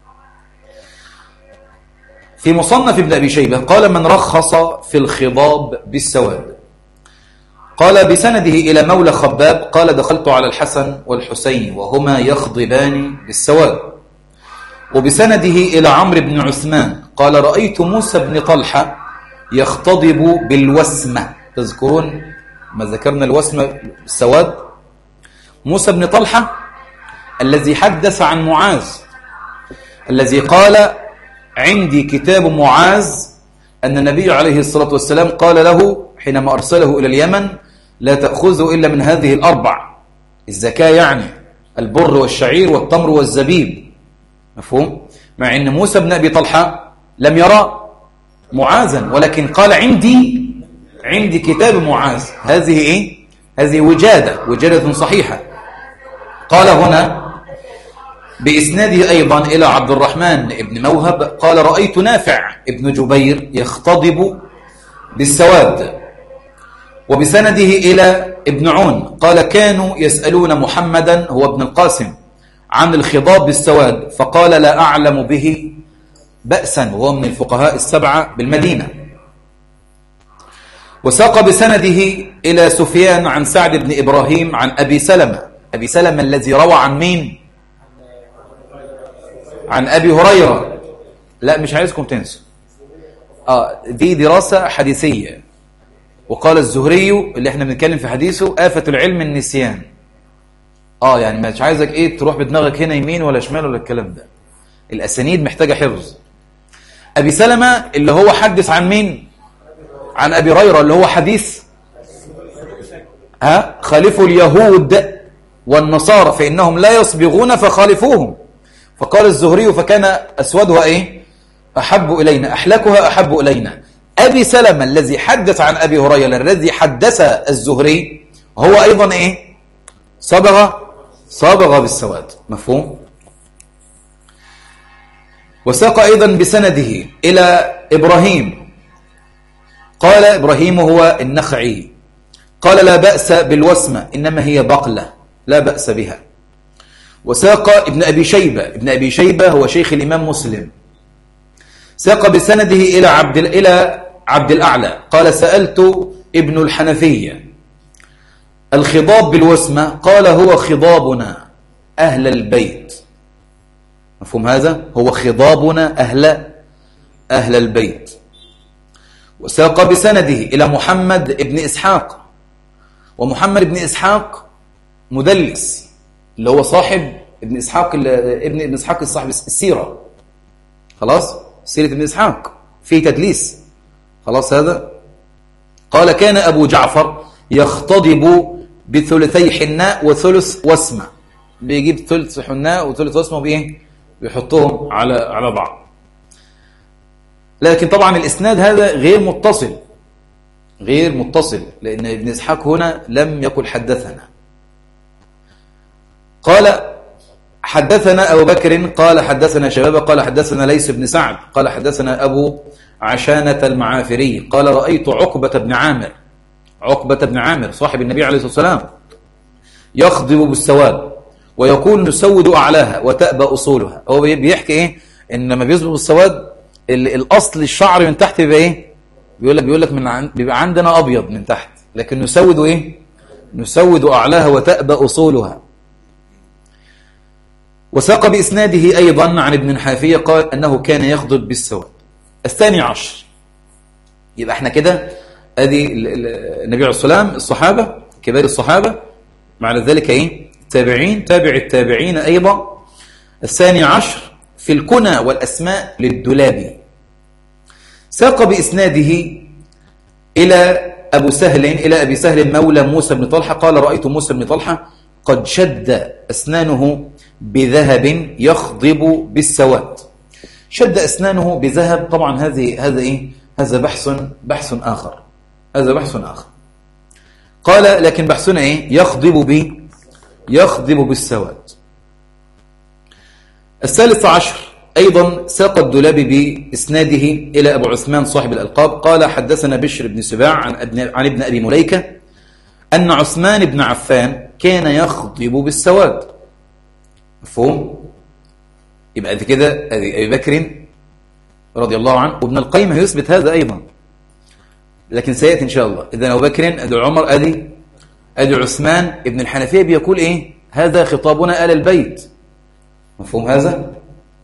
في مصنف ابن أبي شيبة قال من رخص في الخضاب بالسواد. قال بسنده إلى مولى خباب قال دخلت على الحسن والحسين وهما يخضبان بالسواد. وبسنده إلى عمرو بن عثمان قال رأيت موسى بن طلحة يختضب بالوسمة. تذكرون ما ذكرنا الوسم السواد؟ موسى بن طلحة الذي حدث عن معاذ، الذي قال عندي كتاب معاذ أن النبي عليه الصلاة والسلام قال له حينما أرسله إلى اليمن لا تأخذه إلا من هذه الأربع، الزكاة يعني البر والشعير والتمر والزبيب، مفهوم؟ مع أن موسى بن أبي طلحة لم يرى معاذا، ولكن قال عندي عندي كتاب معاذ. هذه إيه؟ هذه وجادة وجادة صحيحة. قال هنا بإسناده أيضا إلى عبد الرحمن بن موهب قال رأيت نافع ابن جبير يختضب بالسواد، وبسنده إلى ابن عون قال كانوا يسألون محمدا هو ابن القاسم عن الخضاب بالسواد فقال لا أعلم به بأسا، وهو من الفقهاء السبعة بالمدينة. وساق بسنده إلى سفيان عن سعد بن إبراهيم عن أبي سلمة، أبي سلمة الذي روى عن مين؟ عن أبي هريرة. لا مش عايزكم تنسوا، آه دي دراسة حديثية. وقال الزهري اللي احنا بنتكلم في حديثه آفة العلم النسيان. اه يعني مش عايزك ايه تروح بدماغك هنا يمين ولا شمال ولا الكلام ده، الأسانيد محتاجة حفظ. أبي سلمة اللي هو حدث عن مين؟ عن أبي هريرة، اللي هو حديث ها خالفوا اليهود والنصارى فإنهم لا يصبغون فخالفوهم. فقال الزهري فكان أسودها إيه؟ أحب إلينا، أحلكها أحب إلينا. أبي سلمة الذي حدث عن أبي هريرة الذي حدث الزهري هو أيضا إيه؟ صبغ صبغ بالسواد، مفهوم؟ وساق أيضا بسنده إلى إبراهيم قال إبراهيم هو النخعي قال لا بأس بالوسمة إنما هي بقلة لا بأس بها. وساق ابن أبي شيبة، ابن أبي شيبة هو شيخ الإمام مسلم، ساق بسنده إلى عبد إلى عبد الأعلى قال سألت ابن الحنفية الخضاب بالوسمة قال هو خضابنا أهل البيت، مفهوم هذا؟ هو خضابنا أهل أهل البيت. وساق بسنده إلى محمد ابن إسحاق، ومحمد ابن إسحاق مدلس اللي هو صاحب ابن إسحاق ابن ابن إسحاق صاحب السيرة، خلاص سيرة ابن إسحاق فيه تدليس، خلاص. هذا قال كان أبو جعفر يختضب بثلثي حناء وثلث وسمة، بيجيب ثلث حناء وثلث وسمة وبإيه بيحطهم على على بعض. لكن طبعا الإسناد هذا غير متصل غير متصل لأن ابن إسحاق هنا لم يقل حدثنا. قال حدثنا أبو بكر قال حدثنا شباب قال حدثنا ليس بن سعد قال حدثنا أبو عشانة المعافري قال رأيت عقبة بن عامر عقبة بن عامر صاحب النبي عليه الصلاة والسلام يخضب بالسواد ويقول نسود أعلاها وتأبى أصولها. هو بيحكي إيه إن لما بيصبغ بالسواد الأصل الشعر من تحت بيبقى إيه بيقول لك بيقول لك من عن... بيبقى عندنا أبيض من تحت، لكن نسود إيه نسود أعلاها وتأبى أصولها. وساق بإسناده أيضا عن ابن حافية قال أنه كان يخضب بالسواد. الثاني عشر، يبقى احنا كده ادي النبي عليه الصلاة والسلام الصحابة كبار الصحابة، مع ذلك ايه تابعين تابع التابعين أيضا. الثاني عشر في الكنى والأسماء للدولابي، ساق بإسناده إلى أبو سهل إلى أبي سهل مولى موسى بن طلحة قال رأيت موسى بن طلحة قد شد أسنانه بذهب يخضب بالسواد. شد أسنانه بذهب، طبعا هذه هذا إيه هذا بحث بحث آخر هذا بحث آخر قال لكن بحثنا إيه يخضب ب يخضب بالسواد. الثالث عشر أيضا ساق الدولابي بإسناده إلى أبو عثمان صاحب الألقاب قال حدثنا بشر بن سباع عن ابن, عن ابن أبي مليكة أن عثمان بن عفان كان يخضب بالسواد، مفهوم؟ يبقى دي كده أبي بكر رضي الله عنه، وابن القيم يثبت هذا أيضا لكن سيأتي إن شاء الله. إذن أبو بكر أدي عمر أدي أدي عثمان. ابن الحنفية بيقول إيه هذا خطابنا آل البيت، مفهوم هذا؟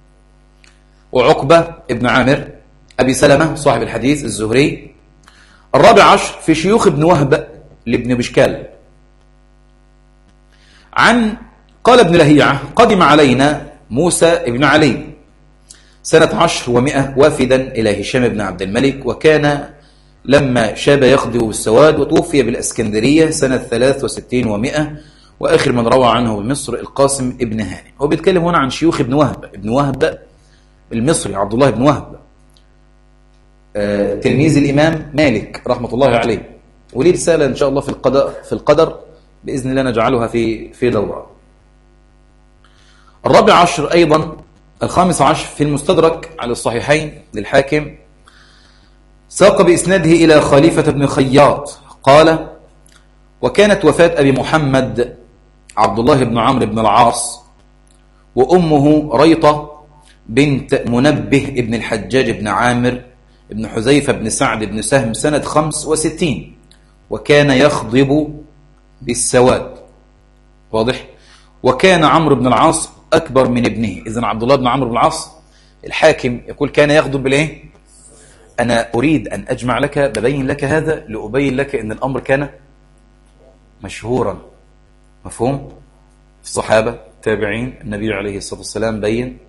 وعقبة ابن عامر أبي سلمة صاحب الحديث الزهري الرابع عشر في شيوخ ابن وهب لابن بشكال عن قال ابن لهيعة قدم علينا موسى ابن علي سنة عشر ومئة وافدا إلى هشام بن عبد الملك، وكان لما شاب يخضب بالسواد، وتوفي بالأسكندرية سنة ثلاث وستين ومئة، وآخر من روى عنه بمصر القاسم ابن هاني. هو بيتكلم هنا عن شيوخ ابن وهب. ابن وهب المصري عبد الله بن وهب آه، تلميذ الإمام مالك رحمة الله عليه، وليه رسالة إن شاء الله في القدر في القدر بإذن الله نجعلها في في دورة. الرابع عشر أيضا الخامس عشر في المستدرك على الصحيحين للحاكم، ساق بإسناده إلى خليفة بن خياط قال: وكانت وفاة أبي محمد عبد الله بن عمرو بن العاص، وأمه ريطة بنت منبه ابن الحجاج بن عامر ابن حذيفة بن سعد بن سهم سنة خمس وستين، وكان يخضب بالسواد. واضح؟ وكان عمرو بن العاص أكبر من ابنه. إذن عبد الله بن عمرو بن العاص الحاكم يقول كان يخضب بالإيه؟ أنا أريد أن أجمع لك ببين لك هذا لأبين لك أن الأمر كان مشهورا. مفهوم؟ الصحابة تابعين النبي عليه الصلاة والسلام بين.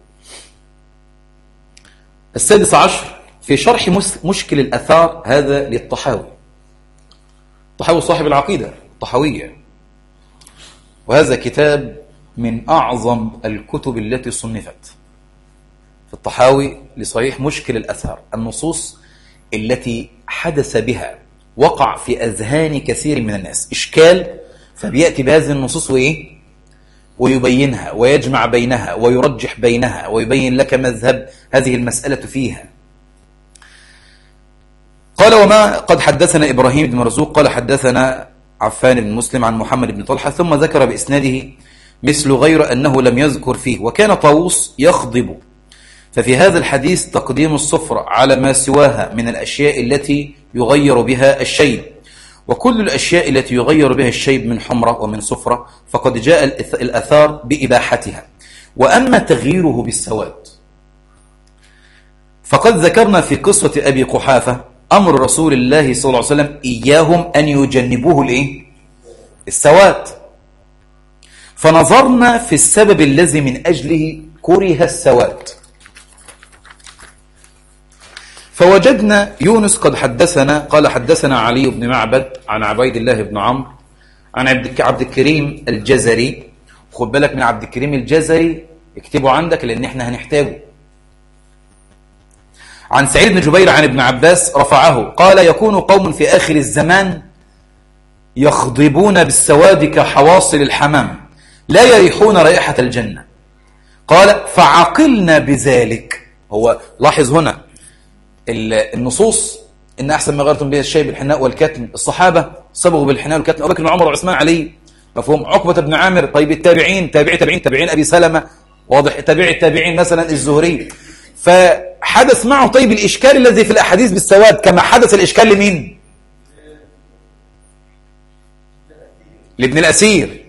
السادس عشر في شرح مشكل الأثار، هذا للطحاوي. الطحاوي صاحب العقيدة الطحاوية، وهذا كتاب من أعظم الكتب التي صنفت في الطحاوي لصحيح مشكل الأثار، النصوص التي حدث بها وقع في أذهان كثير من الناس إشكال، فبيأتي بهذه النصوص وإيه؟ ويبينها ويجمع بينها ويرجح بينها ويبين لك مذهب هذه المسألة فيها. قال: وما قد حدثنا إبراهيم بن مرزوق قال حدثنا عفان بن مسلم عن محمد بن طلحة، ثم ذكر بإسناده مثل غير أنه لم يذكر فيه. وكان طاووس يخضب، ففي هذا الحديث تقديم الصفرة على ما سواها من الأشياء التي يغير بها الشيب، وكل الأشياء التي يغير بها الشيب من حمرة ومن صفرة فقد جاء الأثار بإباحتها. وأما تغييره بالسواد فقد ذكرنا في قصة أبي قحافة أمر رسول الله صلى الله عليه وسلم إياهم أن يجنبوه الإيه؟ السواد، فنظرنا في السبب الذي من أجله كره السواد، فوجدنا يونس قد حدثنا قال حدثنا علي بن معبد عن عبيد الله بن عمرو عن عبد الكريم الجزري. خد بالك من عبد الكريم الجزري، اكتبه عندك لأن احنا هنحتاجه. عن سعيد بن جبير عن ابن عباس رفعه قال: يكون قوم في آخر الزمان يخضبون بالسواد كحواصل الحمام لا يريحون رائحة الجنة. قال: فعقلنا بذلك. هو لاحظ هنا النصوص إن أحسن ما غيرتم به الشيء بالحناء والكتم، الصحابة صبغوا بالحناء والكتم، أبو بكر وعمر وعثمان علي. مفهوم؟ عقبة بن عامر. طيب التابعين تابعي تابعين تابعين أبي سلمة، واضح، تابعي التابعين مثلا الزهري. فحدث معه طيب الإشكال الذي في الأحاديث بالسواد كما حدث الإشكال لمين؟ لابن الأسير.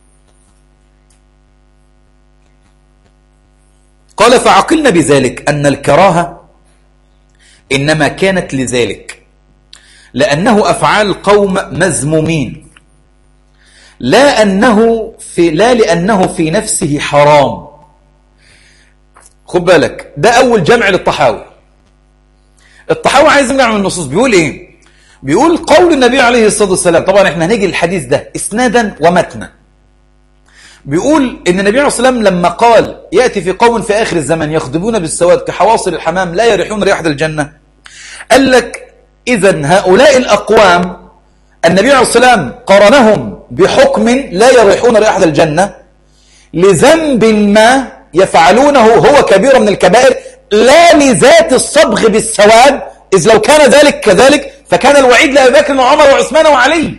قال: فعقلنا بذلك أن الكراهة إنما كانت لذلك لأنه أفعال قوم مذمومين، لا أنه في لا لأنه في نفسه حرام. خد بالك، ده أول جمع للطحاوي. الطحاوي عايز يجمع من النصوص، بيقول إيه؟ بيقول قول النبي عليه الصلاة والسلام. طبعا احنا هنيجي الحديث ده إسنادا ومتنا. بيقول إن النبي عليه الصلاة والسلام لما قال يأتي في قوم في آخر الزمن يخضبون بالسواد كحواصل الحمام لا يريحون ريحة الجنة، قال لك إذن هؤلاء الأقوام النبي عليه الصلاة والسلام قرنهم بحكم لا يريحون ريحة الجنة لذنب ما يفعلونه هو كبير من الكبائر، لا لذات الصبغ بالسواد، إذ لو كان ذلك كذلك فكان الوعيد لأبي بكر وعمر وعثمان وعلي.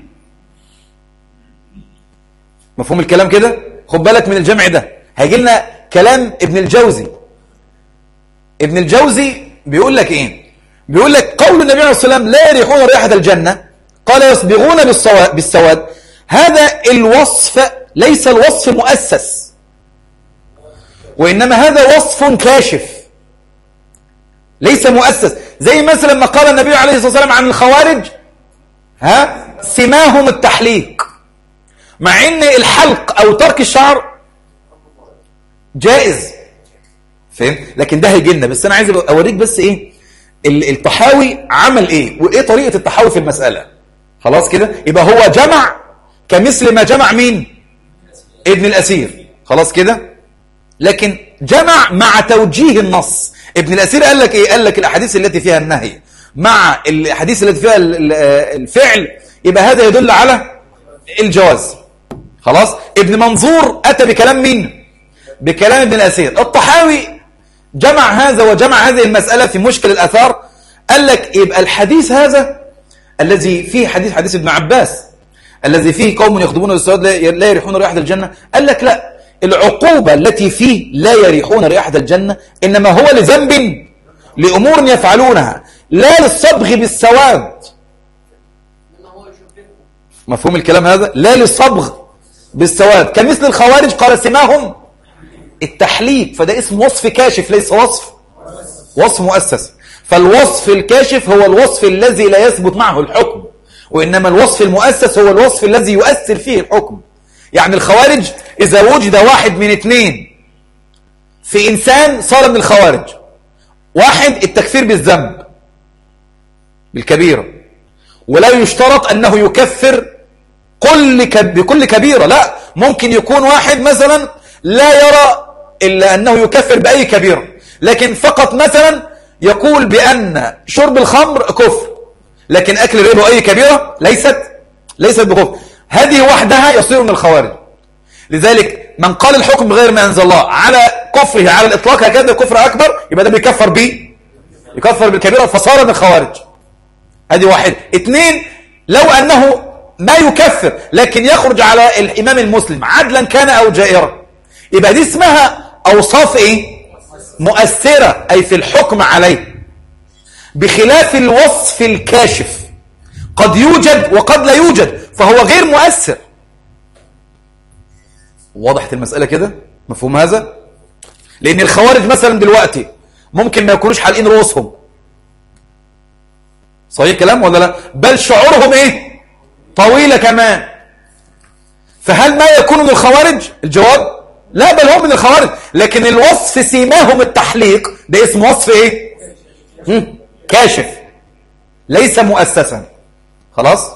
مفهوم الكلام كده؟ خد بالك من الجمع ده، هيجي لنا كلام ابن الجوزي. ابن الجوزي بيقول لك ايه؟ بيقول لك قول النبي عليه الصلاة والسلام لا يريحون رائحة الجنة، قال يصبغون بالسواد، هذا الوصف ليس الوصف مؤسس، وإنما هذا وصف كاشف ليس مؤسس. زي مثلا ما قال النبي عليه الصلاة والسلام عن الخوارج ها سماهم التحليق، مع ان الحلق او ترك الشعر جائز، فهم؟ لكن ده هيجي لنا، بس انا عايز اوريك بس ايه الطحاوي عمل ايه وايه طريقه الطحاوي في المساله. خلاص كده، يبقى هو جمع كمثل ما جمع مين؟ ابن الأثير. خلاص كده، لكن جمع مع توجيه النص. ابن الأثير قال لك ايه؟ قال لك الاحاديث التي فيها النهي مع الاحاديث التي فيها الفعل، يبقى هذا يدل على الجواز. خلاص، ابن منظور اتى بكلام مين؟ بكلام ابن الأثير. الطحاوي جمع هذا وجمع هذه المسألة في مشكل الآثار، قال لك يبقى الحديث هذا الذي فيه حديث حديث ابن عباس الذي فيه قوم يخطبون بالسواد لا يريحون رائحة الجنة، قال لك لا، العقوبة التي فيه لا يريحون رائحة الجنة إنما هو لذنب لأمور يفعلونها لا للصبغ بالسواد. مفهوم الكلام هذا؟ لا للصبغ بالسواد، كمثل الخوارج قال سماهم التحليق، فده اسم وصف كاشف ليس وصف وصف مؤسس. فالوصف الكاشف هو الوصف الذي لا يثبت معه الحكم، وإنما الوصف المؤسس هو الوصف الذي يؤثر فيه الحكم. يعني الخوارج إذا وجد واحد من اثنين في إنسان صار من الخوارج، واحد التكفير بالذنب بالكبيرة، ولا يشترط أنه يكفر كل بكل كبيرة، لا، ممكن يكون واحد مثلا لا يرى إلا أنه يكفر بأي كبيرة، لكن فقط مثلا يقول بأن شرب الخمر كفر، لكن أكل الربا أي كبيرة ليست ليست بكفر، هذه وحدها يصير من الخوارج. لذلك من قال الحكم بغير ما أنزل الله على كفره على الإطلاق هكذا كفر أكبر، يبقى ده بيكفر به يكفر بالكبيرة فصار من الخوارج. هذه واحد. اثنين، لو أنه ما يكفر لكن يخرج على الإمام المسلم عدلا كان أو جائرا، يبقى دي اسمها أوصاف إيه؟ مؤثرة، أي في الحكم عليه، بخلاف الوصف الكاشف قد يوجد وقد لا يوجد فهو غير مؤثر. وضحت المسألة كده؟ مفهوم هذا؟ لأن الخوارج مثلا دلوقتي ممكن ما يكونوش حالقين رؤوسهم، صحيح كلام ولا لا؟ بل شعورهم إيه؟ طويلة كمان، فهل ما يكون من الخوارج؟ الجواب لا، بل هم من الخوارج، لكن الوصف سيماهم التحليق ده اسم وصف ايه؟ كاشف ليس مؤسسا. خلاص؟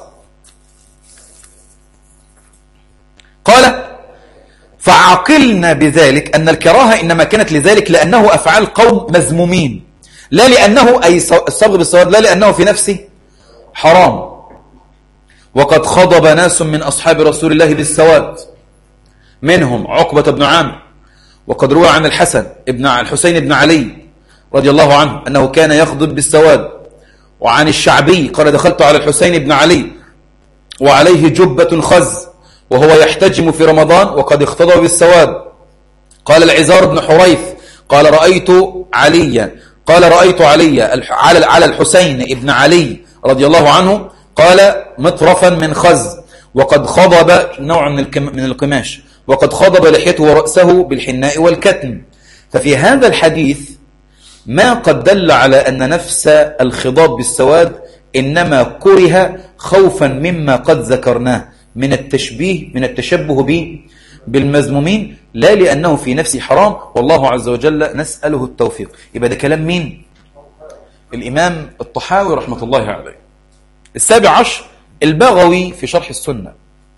قال فعقلنا بذلك أن الكراهة إنما كانت لذلك لأنه أفعال قوم مذمومين، لا لأنه أي الصبغ بالسواد، لا لأنه في نفسه حرام. وقد خضب ناس من أصحاب رسول الله بالسواد، منهم عقبة بن عامر، وقد روى عن الحسن ابن الحسين بن علي رضي الله عنه أنه كان يخضب بالسواد. وعن الشعبي قال دخلت على الحسين بن علي وعليه جبة خز وهو يحتجم في رمضان وقد اختضب بالسواد. قال العزار بن حريث قال رأيت عليا قال رأيت علي على على الحسين ابن علي رضي الله عنه قال مطرفا من خز وقد خضب نوع من القماش وقد خضب لحيته ورأسه بالحناء والكتم. ففي هذا الحديث ما قد دل على أن نفس الخضاب بالسواد إنما كره خوفا مما قد ذكرناه من التشبيه من التشبه به بالمذمومين، لا لأنه في نفسه حرام، والله عز وجل نسأله التوفيق. يبقى ده كلام مين؟ الإمام الطحاوي رحمة الله عليه. السابع عشر البغوي في شرح السنة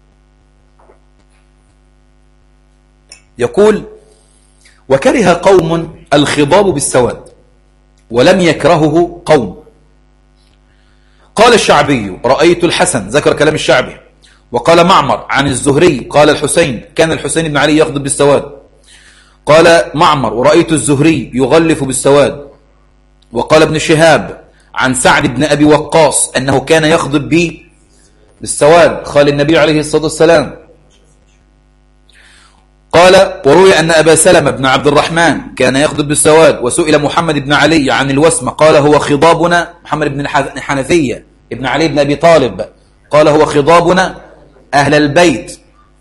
يقول وكره قوم الخضاب بالسواد ولم يكرهه قوم. قال الشعبي رأيت الحسن، ذكر كلام الشعبي، وقال معمر عن الزهري قال الحسين كان الحسين بن علي يخضب بالسواد. قال معمر ورأيت الزهري يغلف بالسواد. وقال ابن شهاب عن سعد بن أبي وقاص أنه كان يخضب به بالسواد خال النبي عليه الصلاة والسلام. قال وروي أن أبا سلمة بن عبد الرحمن كان يخضب بالسواد. وسئل محمد بن علي عن الوسمة قال هو خضابنا، محمد بن حنفية ابن علي بن أبي طالب قال هو خضابنا أهل البيت.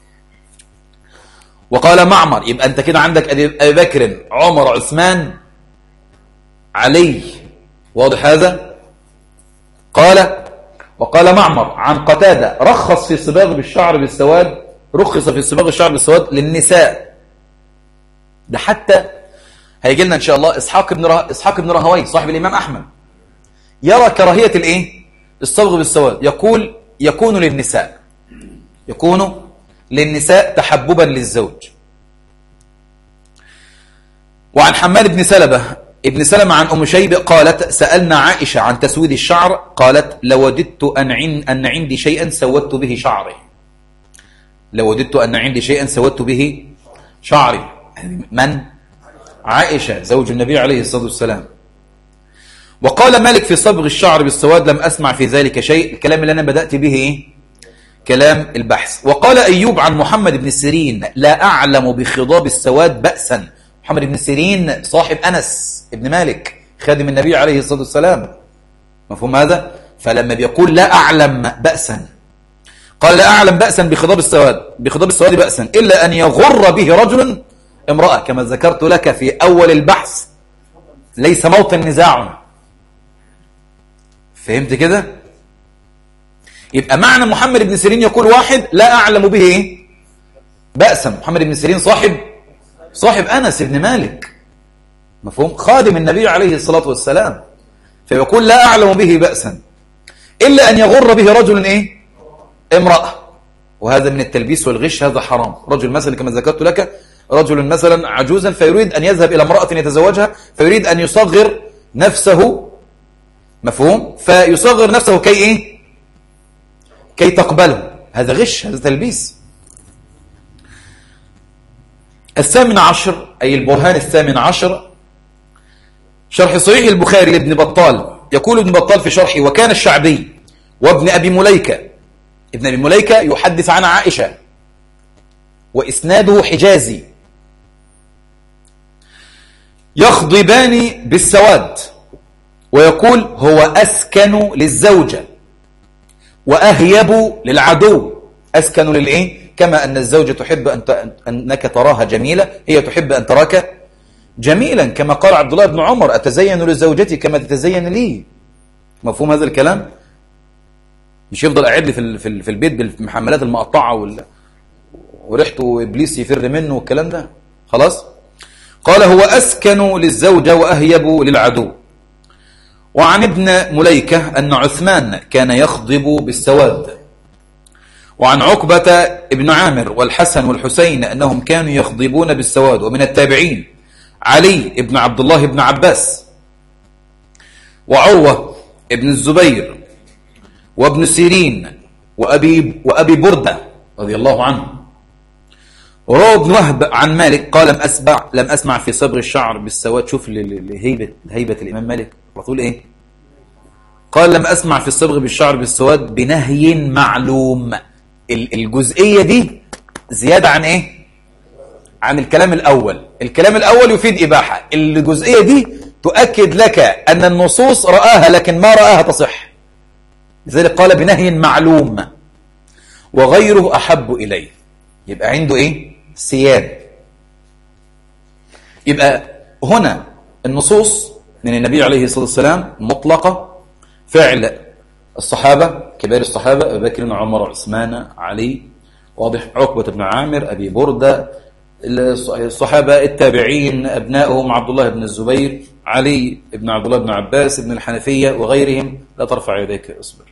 وقال معمر يبقى أنت كده عندك أبي بكر عمر عثمان علي، واضح هذا؟ قال وقال معمر عن قتادة رخص في صباغ بالشعر بالسواد، رخص في صباغ الشعر بالسواد للنساء. ده حتى هيجي لنا ان شاء الله اسحاق بن ره... اسحاق بن راهويه صاحب الامام احمد يرى كراهيه الايه الصبغ بالسواد، يقول يكون للنساء، يكون للنساء تحببا للزوج. وعن حماد بن سلمة ابن سلمة عن أم شيبة قالت سألنا عائشة عن تسويد الشعر قالت لوددت أن, عن أن عندي شيئا سودت به شعري، لوددت أن عندي شيئا سودت به شعري. من؟ عائشة زوج النبي عليه الصلاة والسلام. وقال مالك في صبغ الشعر بالسواد لم أسمع في ذلك شيء، الكلام اللي أنا بدأت به إيه؟ كلام البحث. وقال أيوب عن محمد بن سيرين لا أعلم بخضاب السواد بأسا. محمد بن سيرين صاحب أنس ابن مالك خادم النبي عليه الصلاة والسلام، مفهوم هذا؟ فلما بيقول لا أعلم بأسا، قال لا أعلم بأسا بخضاب السواد، بخضاب السواد بأسا إلا أن يغر به رجل امرأة، كما ذكرت لك في أول البحث ليس موطن نزاع. فهمت كده؟ يبقى معنى محمد بن سيرين يقول واحد لا أعلم به إيه؟ بأسا. محمد بن سيرين صاحب صاحب أنس بن مالك، مفهوم؟ خادم النبي عليه الصلاة والسلام، فيقول لا أعلم به بأسا إلا أن يغر به رجل إيه؟ امرأة. وهذا من التلبيس والغش، هذا حرام. رجل مثلا كما ذكرت لك، رجل مثلا عجوزا فيريد أن يذهب إلى امرأة يتزوجها، فيريد أن يصغر نفسه، مفهوم؟ فيصغر نفسه كي إيه؟ كي تقبله. هذا غش، هذا تلبيس. الثامن عشر أي البرهان الثامن عشر شرح صحيح البخاري لابن بطال. يقول ابن بطال في شرحه وكان الشعبي وابن أبي مليكة، ابن أبي مليكة يحدث عن عائشة وإسناده حجازي، يخضبان بالسواد ويقول هو أسكن للزوجة وأهيب للعدو. أسكن للإيه؟ كما أن الزوجة تحب أن أنك تراها جميلة، هي تحب أن تراك جميلا، كما قال عبد الله بن عمر أتزين لزوجتي كما تتزين لي. مفهوم هذا الكلام؟ مش يفضل قاعد لي في في البيت بالمحملات المقطعة وال... وريحته إبليس يفر منه والكلام ده. خلاص؟ قال هو أسكن للزوجة وأهيب للعدو. وعن ابن مليكة أن عثمان كان يخضب بالسواد. وعن عقبة ابن عامر والحسن والحسين أنهم كانوا يخضبون بالسواد. ومن التابعين علي ابن عبد الله بن عباس وعروة ابن الزبير وابن سيرين وأبي, وأبي بردة رضي الله عنه. وروى ابن وهب عن مالك قال لم أسمع, لم أسمع في صبغ الشعر بالسواد. شوف لهيبة هيبة الإمام مالك رسول إيه؟ قال لم أسمع في الصبغ بالشعر بالسواد بنهي معلوم. الجزئية دي زيادة عن إيه؟ عن الكلام الأول. الكلام الأول يفيد إباحة، الجزئية دي تؤكد لك أن النصوص رآها لكن ما رآها تصح، لذلك قال بنهي معلوم وغيره أحب إليه. يبقى عنده إيه؟ سياد. يبقى هنا النصوص من النبي عليه الصلاة والسلام مطلقة، فعل الصحابة كبار الصحابة أبي بكر وعمر وعثمان علي، واضح، عقبة بن عامر أبي بردة، الصحابة التابعين أبنائهم عبد الله بن الزبير، علي بن عبد الله بن عباس بن الحنفية وغيرهم. لا ترفع يديك اصبر.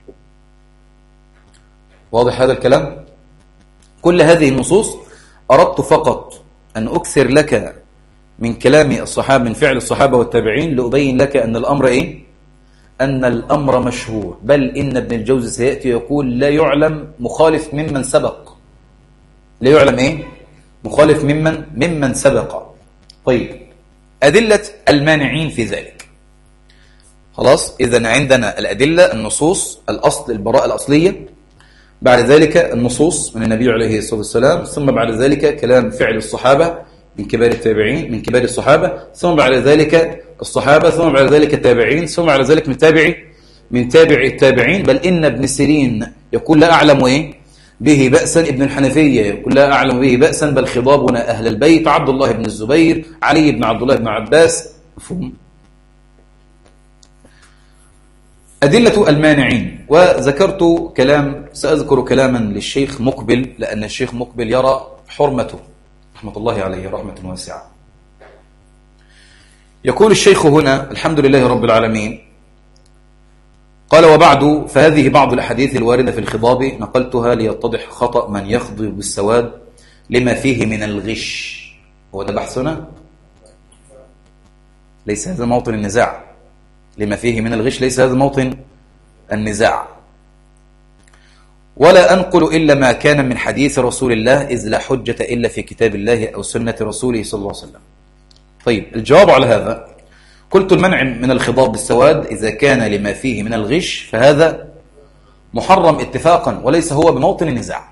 واضح هذا الكلام؟ كل هذه النصوص أردت فقط أن أكثر لك من كلام الصحابة، من فعل الصحابة والتابعين، لأبين لك أن الأمر إيه؟ أن الأمر مشهور، بل إن ابن الجوزي سيأتي يقول لا يعلم مخالف ممن سبق. لا يعلم إيه؟ مخالف ممن ممن سبق. طيب، أدلة المانعين في ذلك. خلاص، إذن عندنا الأدلة، النصوص، الأصل البراءة الأصلية، بعد ذلك النصوص من النبي عليه الصلاة والسلام، ثم بعد ذلك كلام فعل الصحابة من كبار التابعين، من كبار الصحابة، ثم بعد ذلك الصحابة، ثم بعد ذلك التابعين، ثم بعد ذلك من تابعي من تابع التابعين. بل إن ابن سيرين يقول لا أعلم إيه به بأسا، ابن الحنفية يقول لا أعلم به بأسا بل خضابنا أهل البيت، عبد الله بن الزبير، علي بن عبد الله بن عباس. مفهوم؟ أدلة المانعين. وذكرت كلام، سأذكر كلاما للشيخ مقبل، لأن الشيخ مقبل يرى حرمته رحمة الله عليه رحمة واسعة. يقول الشيخ هنا: الحمد لله رب العالمين. قال: وبعد، فهذه بعض الأحاديث الواردة في الخضاب، نقلتها ليتضح خطأ من يخضب بالسواد لما فيه من الغش. هو ده بحثنا؟ ليس هذا موطن النزاع. لما فيه من الغش ليس هذا موطن النزاع. ولا أنقل إلا ما كان من حديث رسول الله، إذ لا حجة إلا في كتاب الله أو سنة رسوله صلى الله عليه وسلم. طيب، الجواب على هذا: قلت المنع من الخضاب بالسواد إذا كان لما فيه من الغش فهذا محرم اتفاقا، وليس هو بموطن النزاع.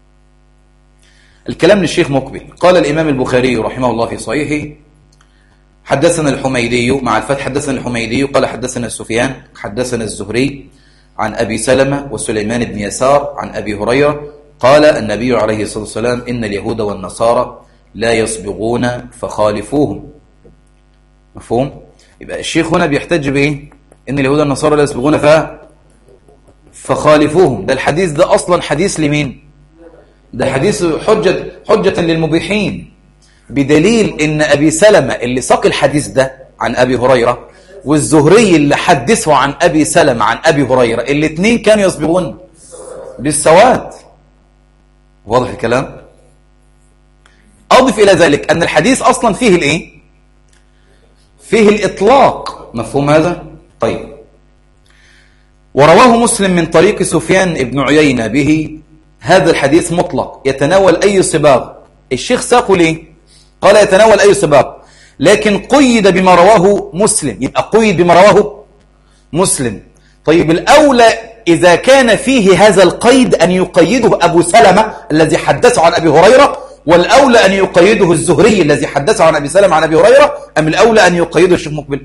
الكلام للشيخ مقبل. قال الإمام البخاري رحمه الله في صحيحه: حدثنا الحميدي، مع الفتح حدثنا الحميدي قال حدثنا سفيان حدثنا الزهري عن أبي سلمة وسليمان بن يسار عن أبي هريرة قال النبي عليه الصلاة والسلام: إن اليهود والنصارى لا يصبغون فخالفوهم. مفهوم؟ يبقى الشيخ هنا بيحتج بإيه؟ إن اليهود والنصارى لا يصبغون ف... فخالفوهم. ده الحديث ده أصلا حديث لمين؟ ده حديث حجة, حجة للمبيحين، بدليل إن أبي سلمة اللي ساق الحديث ده عن أبي هريرة، والزهري اللي حدثه عن أبي سلمة عن أبي هريرة، الاثنين كانوا يصبغون بالسواد. واضح الكلام؟ أضف إلى ذلك أن الحديث أصلا فيه الإيه؟ فيه الإطلاق. مفهوم هذا؟ طيب. ورواه مسلم من طريق سفيان بن عيينة به هذا الحديث مطلق يتناول أي صباغ. الشيخ ساقه ليه؟ قال يتناول أي صباغ، لكن قيد بما رواه مسلم. يبقى قيد بما رواه مسلم. طيب، الأولى إذا كان فيه هذا القيد أن يقيده أبو سلمة الذي حدثه عن أبي هريرة، والأولى أن يقيده الزهري الذي حدثه عن أبي سلمة عن أبي هريرة، أم الأولى أن يقيده الشيخ مقبل؟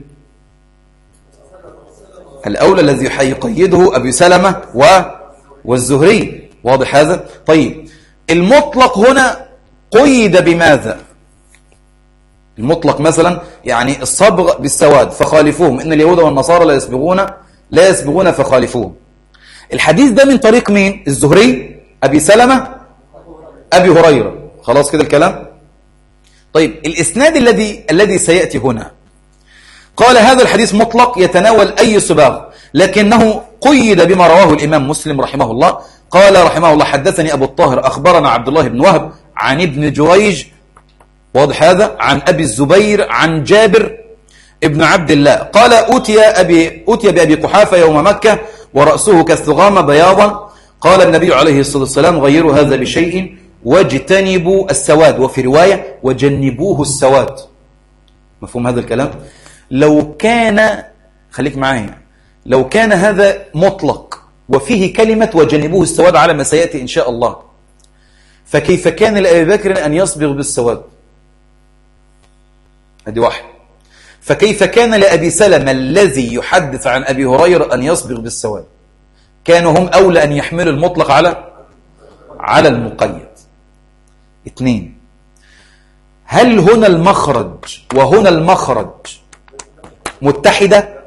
الأولى الذي يقيده أبي سلمة و... والزهري. واضح هذا؟ طيب، المطلق هنا قيد بماذا؟ المطلق مثلا يعني الصبغ بالسواد فخالفوهم، إن اليهود والنصارى لا يصبغون لا يصبغون فخالفوهم. الحديث ده من طريق مين؟ الزهري، أبي سلمة، أبي هريرة. خلاص كده الكلام؟ طيب، الإسناد الذي الذي سيأتي هنا قال هذا الحديث مطلق يتناول أي صباغ، لكنه قيد بما رواه الإمام مسلم رحمه الله. قال رحمه الله: حدثني أبو الطاهر أخبرنا عبد الله بن وهب عن ابن جريج. واضح هذا؟ عن أبي الزبير عن جابر ابن عبد الله قال: أتي أبي أتي بأبي قحافة يوم مكة ورأسه كالثغامة بياضا. قال النبي عليه الصلاة والسلام: غيروا هذا بشيء واجتنبوا السواد، وفي رواية وجنبوه السواد. مفهوم هذا الكلام؟ لو كان، خليك معايا، لو كان هذا مطلق وفيه كلمة وجنبوه السواد على ما سيأتي إن شاء الله، فكيف كان لأبي بكر أن يصبغ بالسواد؟ هذه واحد. فكيف كان لأبي سلمة الذي يحدث عن أبي هريرة أن يصبغ بالسواد؟ كانوا هم أولى أن يحملوا المطلق على على المقيد. اثنين، هل هنا المخرج وهنا المخرج متحدة؟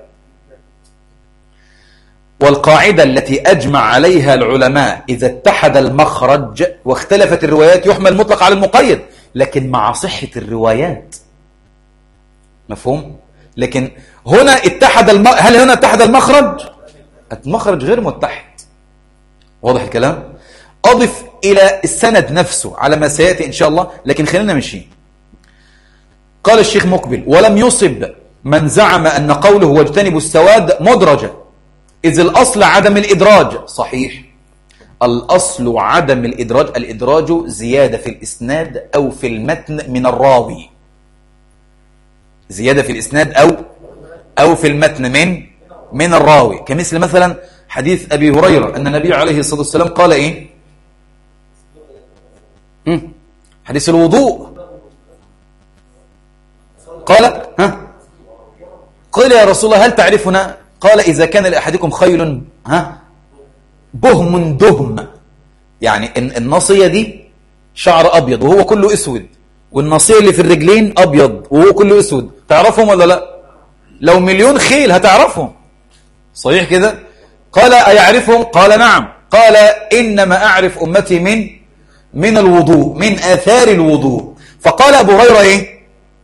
والقاعدة التي أجمع عليها العلماء إذا اتحد المخرج واختلفت الروايات يحمل المطلق على المقيد، لكن مع صحة الروايات. مفهوم؟ لكن هنا اتحد الم... هل هنا اتحد المخرج؟ المخرج غير متحد. واضح الكلام؟ أضف إلى السند نفسه على ما سيأتي إن شاء الله، لكن خلينا ماشيين. قال الشيخ مقبل: ولم يصب من زعم أن قوله واجتنبوا السواد مدرجة، إذ الأصل عدم الإدراج. صحيح، الأصل عدم الإدراج. الإدراج زيادة في الإسناد أو في المتن من الراوي، زيادة في الإسناد أو أو في المتن من من الراوي، كمثل مثلا حديث أبي هريرة أن النبي عليه الصلاة والسلام قال إيه؟ هم؟ حديث الوضوء. قال ها قال يا رسول الله هل تعرفنا؟ قال: إذا كان لأحدكم خيل ها بهم دهم، يعني الناصية دي شعر أبيض وهو كله أسود، والناصية اللي في الرجلين أبيض وهو كله أسود، تعرفهم ولا لا؟ لو مليون خيل هتعرفهم. صحيح كده؟ قال أيعرفهم؟ قال نعم. قال إنما أعرف أمتي من من الوضوء، من آثار الوضوء. فقال أبو هريرة إيه؟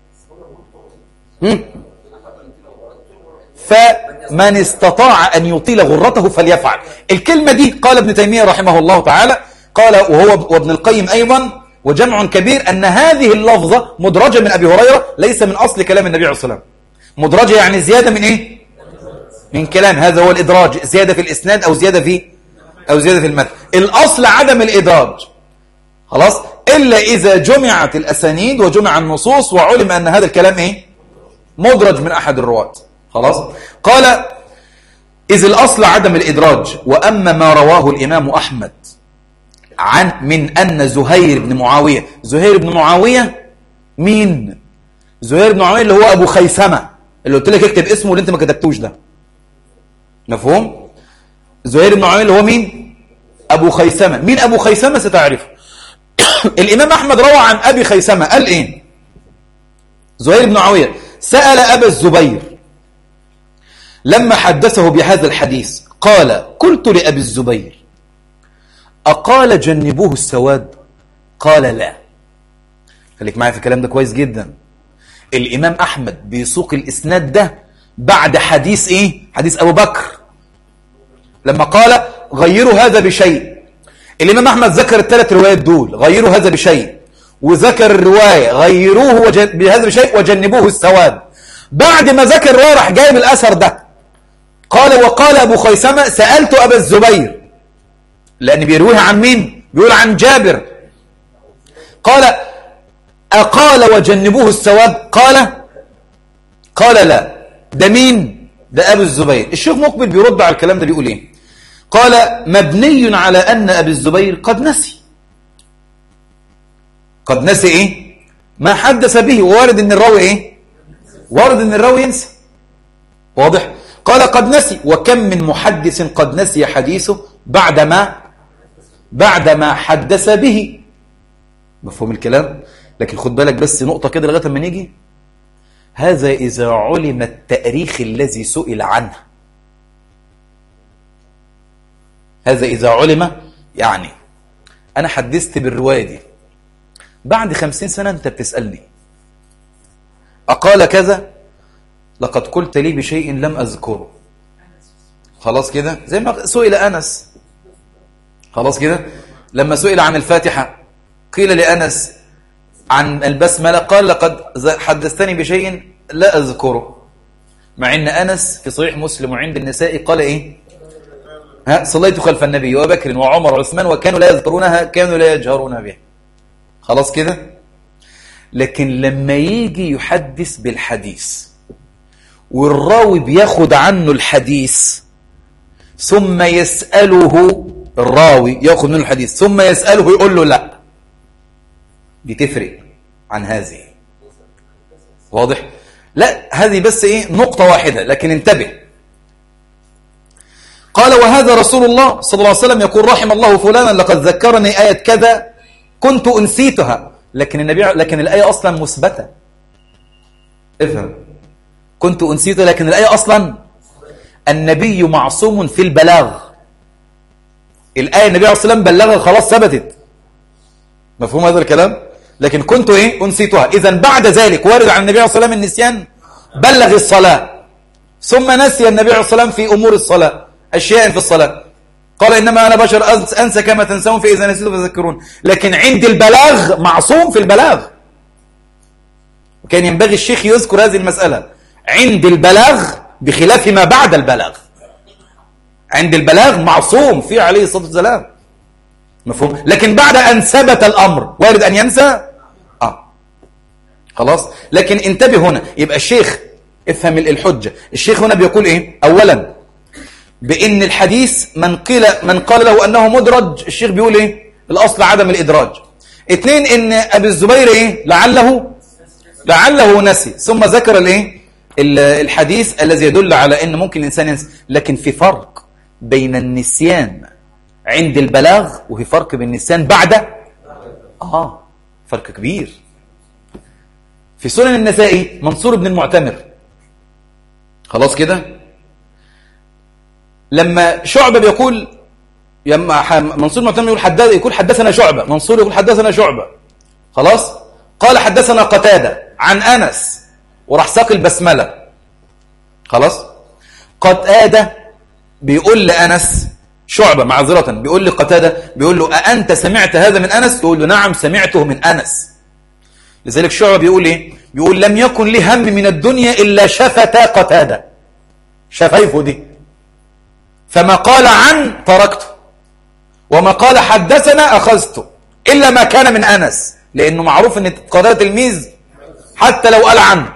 فمن استطاع أن يطيل غرته فليفعل. الكلمة دي قال ابن تيمية رحمه الله تعالى، قال وهو وابن القيم أيضا وجمع كبير، أن هذه اللفظة مدرجة من أبي هريرة، ليس من أصل كلام النبي عليه الصلاة والسلام. مدرجة يعني زيادة من إيه؟ من كلام. هذا هو الإدراج، زيادة في الإسناد أو زيادة في أو زيادة في المتن. الأصل عدم الإدراج، خلاص، إلا إذا جمعت الأسانيد وجمع النصوص وعلم أن هذا الكلام إيه؟ مدرج من أحد الرواة، خلاص. قال إذ الأصل عدم الإدراج. وأما ما رواه الإمام أحمد عن من أن زهير بن معاوية، زهير بن معاوية مين؟ زهير بن معاوية اللي هو أبو خيثمة، اللي قلت لك اكتب اسمه اللي انت ما كتبتوش ده، مفهوم؟ زهير بن معاوية اللي هو مين؟ أبو خيثمة. مين أبو خيثمة؟ ستعرفه. الإمام أحمد روى عن أبي خيثمة، قال إيه؟ زهير بن معاوية سأل أبا الزبير لما حدثه بهذا الحديث، قال قلت لأبي الزبير أقال جنبوه السواد؟ قال لا. خليك معايا في الكلام ده كويس جدا. الإمام أحمد بيسوق الإسناد ده بعد حديث إيه؟ حديث أبو بكر لما قال غيروا هذا بشيء. الإمام أحمد ذكر الثلاث روايات دول، غيروا هذا بشيء، وذكر الرواية غيروه وجن... بهذا بشيء وجنبوه السواد. بعد ما ذكر الرواية راح جايب الأثر ده، قال وقال أبو خيثمة سألت أبا الزبير، لأن بيرويها عن مين؟ بيقول عن جابر. قال أقال وجنبوه السواد؟ قال قال لا. ده مين؟ ده أبو الزبير. الشيخ مقبل بيرد على الكلام ده، بيقول إيه؟ قال مبني على أن أبي الزبير قد نسي. قد نسي إيه؟ ما حدث به. وارد أن الراوي إيه؟ وارد أن الراوي ينسى، واضح؟ قال قد نسي. وكم من محدث قد نسي حديثه بعدما بعدما حدث به. مفهوم الكلام؟ لكن خد بالك بس نقطة كده لغاية ما نيجي. هذا إذا علم التاريخ الذي سئل عنه. هذا إذا علم، يعني أنا حدثت بالرواية دي، بعد خمسين سنة أنت بتسألني أقال كذا؟ لقد قلت لي بشيء لم أذكره. خلاص كده؟ زي ما سئل أنس، خلاص كده؟ لما سئل عن الفاتحة قيل لأنس عن البسملة قال لقد حدثتني بشيء لا أذكره، مع أن أنس في صحيح مسلم وعند النساء قال إيه؟ ها صليت خلف النبي وبكر وعمر وعثمان وكانوا لا يذكرونها، كانوا لا يجهرون بها. خلاص كده؟ لكن لما يجي يحدث بالحديث والراوي بياخد عنه الحديث ثم يسأله، الراوي ياخد منه الحديث ثم يسأله يقول له لا، بتفرق عن هذه، واضح؟ لا، هذه بس ايه نقطة واحدة، لكن انتبه. قال وهذا رسول الله صلى الله عليه وسلم يقول رحم الله فلانا لقد ذكرني آية كذا كنت أنسيتها، لكن النبي لكن الآية أصلا مثبتة. افهم، كنت أنسيتها لكن الآية أصلا النبي معصوم في البلاغ. الآية النبي عليه الصلاة والسلام بلغها خلاص ثبتت، مفهوم هذا الكلام؟ لكن كنت ايه أنسيتها. إذا بعد ذلك وارد عن النبي عليه الصلاة والسلام النسيان، بلغ الصلاة ثم نسي النبي عليه الصلاة والسلام في أمور الصلاة أشياء في الصلاة، قال إنما أنا بشر أنسى كما تنسون فإذا نسيت فذكرون. لكن عند البلاغ معصوم في البلاغ، وكان ينبغي الشيخ يذكر هذه المسألة. عند البلاغ بخلاف ما بعد البلاغ، عند البلاغ معصوم فيه عليه الصلاة والسلام، مفهوم؟ لكن بعد أن ثبت الأمر وارد أن ينسى. آه خلاص. لكن انتبه هنا، يبقى الشيخ افهم الحجة. الشيخ هنا بيقول إيه؟ أولا بأن الحديث من قيل من قال له أنه مدرج، الشيخ بيقول إيه؟ الأصل عدم الإدراج. اثنين إن أبي الزبير إيه؟ لعله لعله نسي، ثم ذكر الإيه؟ الحديث الذي يدل على أن ممكن الإنسان ينسى. لكن في فرق بين النسيان عند البلاغ وفي فرق بين النسيان بعد آه فرق كبير. في سنن النسائي منصور بن المعتمر، خلاص كده، لما شعبة بيقول لما منصور المعتمد يقول حدث يقول حدثنا شعبة، منصور يقول حدثنا شعبة، خلاص. قال حدثنا قتادة عن أنس، وراح ساق البسملة، خلاص. قتادة بيقول لأنس، شعبة معذرة بيقول لقتادة، بيقول له أأنت سمعت هذا من أنس؟ يقول له نعم سمعته من أنس. لذلك شعبة بيقول إيه؟ بيقول لم يكن لي هم من الدنيا إلا شفتا قتادة، شفايفه دي، فما قال عن تركته، وما قال حدثنا أخذته، إلا ما كان من أنس، لأنه معروف أن قتادة تلميذ حتى لو قال عنه.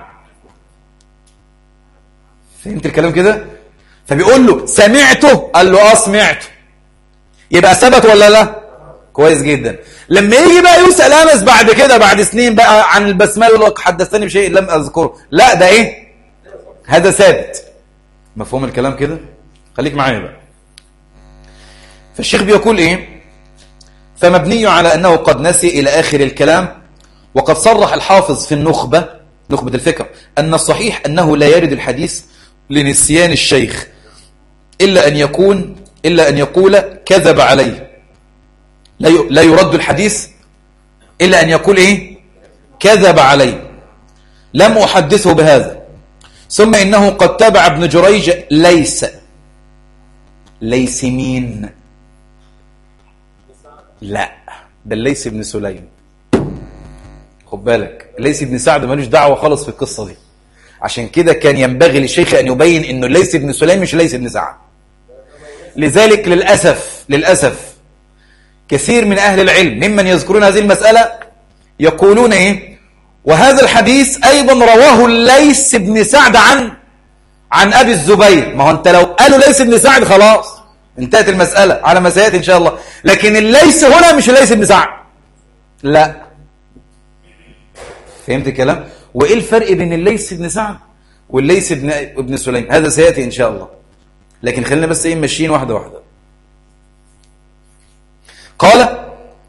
فهمت الكلام كده؟ فبيقول له سمعته، قال له اه سمعته، يبقى ثبت ولا لا؟ كويس جدا. لما يجي بقى يسأل أنس بعد كده بعد سنين بقى عن البسمله يقول لك حدثني بشيء لم أذكره، لا ده إيه؟ هذا ثابت. مفهوم الكلام كده؟ خليك معايا بقى. فالشيخ بيقول إيه؟ فمبني على أنه قد نسي إلى آخر الكلام. وقد صرح الحافظ في النخبة، نخبة الفكر، أن الصحيح أنه لا يرد الحديث لنسيان الشيخ إلا أن يكون إلا أن يقول كذب عليه. لا يرد الحديث إلا أن يقول إيه؟ كذب عليه، لم أحدثه بهذا. ثم إنه قد تبع ابن جريج ليس ليس مين؟ لا بل ليس ابن سليم. خد بالك، ليس ابن سعد مالوش دعوة خالص في القصة دي. عشان كده كان ينبغي للشيخ أن يبين إنه ليس ابن سليم مش ليس ابن سعد. لذلك للأسف للأسف كثير من أهل العلم ممن يذكرون هذه المسألة يقولون إيه؟ وهذا الحديث أيضا رواه ليس ابن سعد عن عن أبي الزبير. ما هو أنت لو قالوا ليس ابن سعد خلاص انتهت المسألة على ما سيأتي إن شاء الله. لكن الليس هنا مش ليس ابن سعد، لا. فهمت الكلام؟ وإيه الفرق بين الليس ابن سعد والليس ابن ابن سليم؟ هذا سيأتي إن شاء الله. لكن خلينا بس إيه ماشيين واحدة واحدة. قال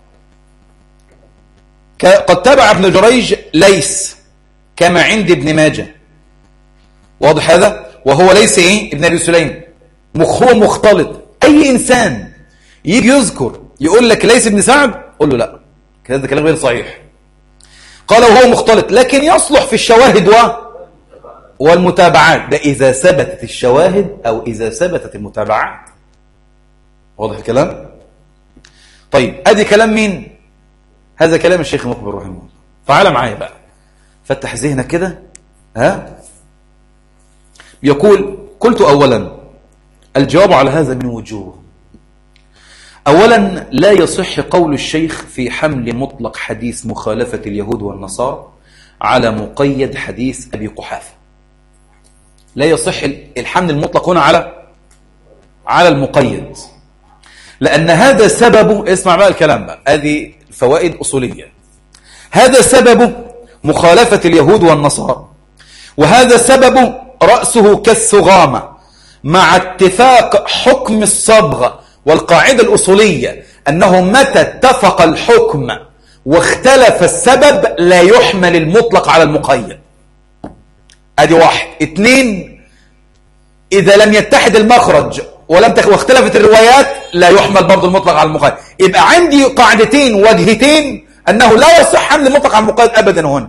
قد تبع ابن جريج ليس كما عند ابن ماجه، واضح هذا؟ وهو ليس إيه؟ ابن أبي سليم، مخه مختلط. أي إنسان يجي يذكر يقول لك ليس ابن سعد قل له لا، هذا كلام غير صحيح. قال وهو مختلط لكن يصلح في الشواهد و والمتابعات. ده إذا ثبتت الشواهد أو إذا ثبتت المتابعات. واضح الكلام؟ طيب أدي كلام مين؟ هذا كلام الشيخ مقبل رحمه الله. تعال معايا بقى، فتح ذهنك كده. ها؟ يقول قلت أولا الجواب على هذا من وجوه. أولا لا يصح قول الشيخ في حمل مطلق حديث مخالفة اليهود والنصارى على مقيد حديث أبي قحافة. لا يصح الحمل المطلق هنا على على المقيد، لأن هذا سببه، اسمع بقى الكلام بقى، هذه فوائد أصولية. هذا سببه مخالفة اليهود والنصارى، وهذا سببه رأسه كالثغامة، مع اتفاق حكم الصبغة والقاعدة الأصولية أنه متى اتفق الحكم واختلف السبب لا يحمل المطلق على المقيد. ادي واحد. اثنين، إذا لم يتحد المخرج ولم تخ... واختلفت الروايات لا يحمل برضو المطلق على المقيد. يبقى عندي قاعدتين وجهتين أنه لا يصح حمل المطلق على المقيد أبدا. هنا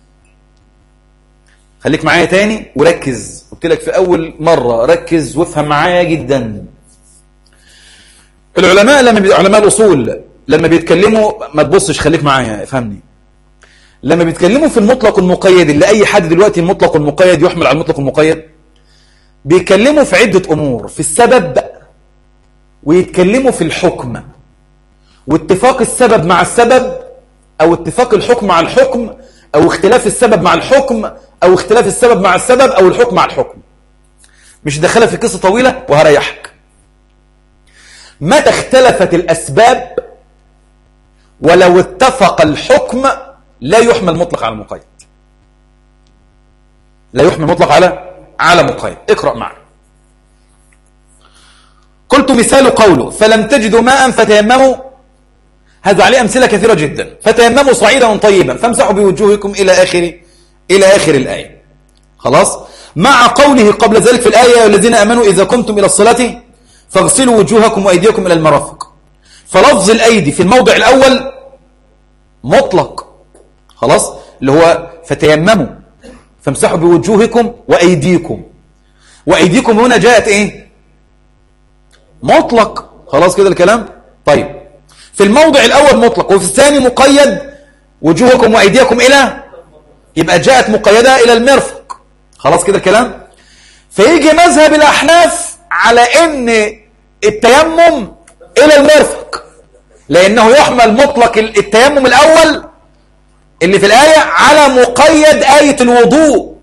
خليك معايا تاني وركز، قلت لك في أول مرة ركز وافهم معايا جدا. العلماء لما بي... علماء الأصول لما بيتكلموا، ما تبصش خليك معايا افهمني، لما بيتكلموا في المطلق المقيد اللي أي حد دلوقتي المطلق المقيد يحمل على المطلق المقيد، بيتكلموا في عدة أمور، في السبب ويتكلموا في الحكم، واتفاق السبب مع السبب أو اتفاق الحكم مع الحكم، أو اختلاف السبب مع الحكم، أو اختلاف السبب مع السبب، أو الحكم مع الحكم. مش دخلها في قصة طويلة وهريحك. متى اختلفت الأسباب ولو اتفق الحكم لا يحمل مطلق على المقيد، لا يحمل مطلق على على مقيد. اقرأ معي. قلت مثال قوله فلم تجدوا ماء فتيمموا، هذا عليه أمثلة كثيرة جدا. فتيمموا صعيدا طيبا فامسحوا بوجوهكم إلى آخر إلى آخر الآية. خلاص. مع قوله قبل ذلك في الآية والذين آمنوا إذا قمتم إلى الصلاة فاغسلوا وجوهكم وأيديكم إلى المرافق. فلفظ الأيدي في الموضع الأول مطلق، خلاص، اللي هو فتيمموا فامسحوا بوجوهكم وأيديكم. وأيديكم هنا جاءت إيه؟ مطلق، خلاص كده الكلام. طيب في الموضع الأول مطلق، وفي الثاني مقيد وجوهكم وأيديكم إلى، يبقى جاءت مقيدة إلى المرفق، خلاص كده الكلام. فيجي مذهب الأحناف على إن التيمم إلى المرفق، لأنه يحمل مطلق التيمم الأول اللي في الآية على مقيد آية الوضوء،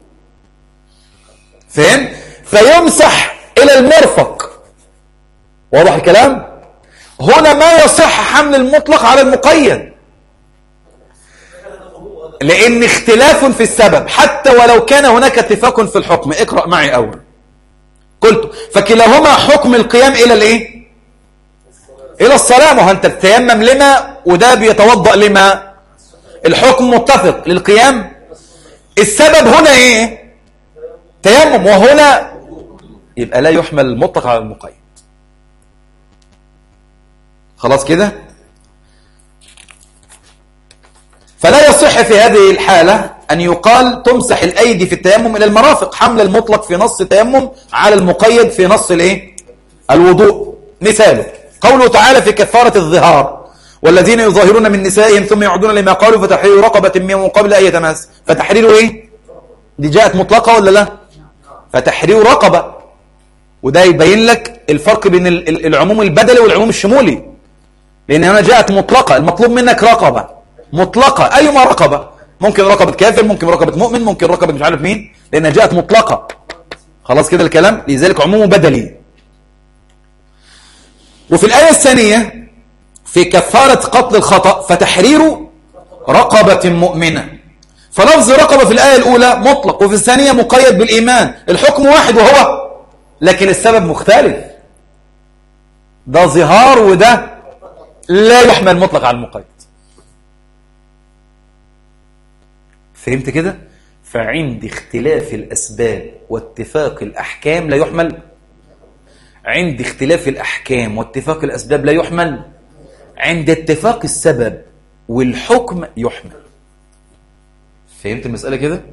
فهم؟ فيمسح إلى المرفق، واضح الكلام؟ هنا ما يصح حمل المطلق على المقيد، لأن اختلاف في السبب حتى ولو كان هناك اتفاق في الحكم. اقرأ معي أول. قلت فكلاهما حكم القيام إلى الإيه؟ إلى الصلاة. ما هو أنت بتيمم لما وده بيتوضأ لما، الحكم متفق للقيام. السبب هنا إيه؟ تيمم، وهنا يبقى لا يحمل المطلق على المقيد، خلاص كده. فلا يصح في هذه الحالة أن يقال تمسح الأيدي في التيمم إلى المرافق، حمل المطلق في نص التيمم على المقيد في نص الإيه؟ الوضوء. مثاله قوله تعالى في كفارة الظهار: والذين يظاهرون من نسائهم ثم يعودون لما قالوا فتحرير رقبة من قبل أن يتماس. فتحرير إيه؟ دي جاءت مطلقة ولا لا؟ فتحرير رقبة، وده يبين لك الفرق بين العموم البدلي والعموم الشمولي، لأن هنا جاءت مطلقة، المطلوب منك رقبة مطلقة، أيما رقبة، ممكن رقبة كافر، ممكن رقبة مؤمن، ممكن رقبة مش عارف مين، لأنها جاءت مطلقة، خلاص كده الكلام. لذلك عموم بدلي. وفي الآية الثانية في كفارة قتل الخطأ: فتحرير رقبة مؤمنة. فلفظ رقبة في الآية الأولى مطلق، وفي الثانية مقيد بالإيمان، الحكم واحد وهو، لكن السبب مختلف، ده ظهار وده لا يحمل مطلق على المقيد. فهمت كده؟ فعند اختلاف الأسباب واتفاق الأحكام لا يحمل، عند اختلاف الأحكام واتفاق الأسباب لا يحمل، عند اتفاق السبب والحكم يحمل. فهمت المسألة كده؟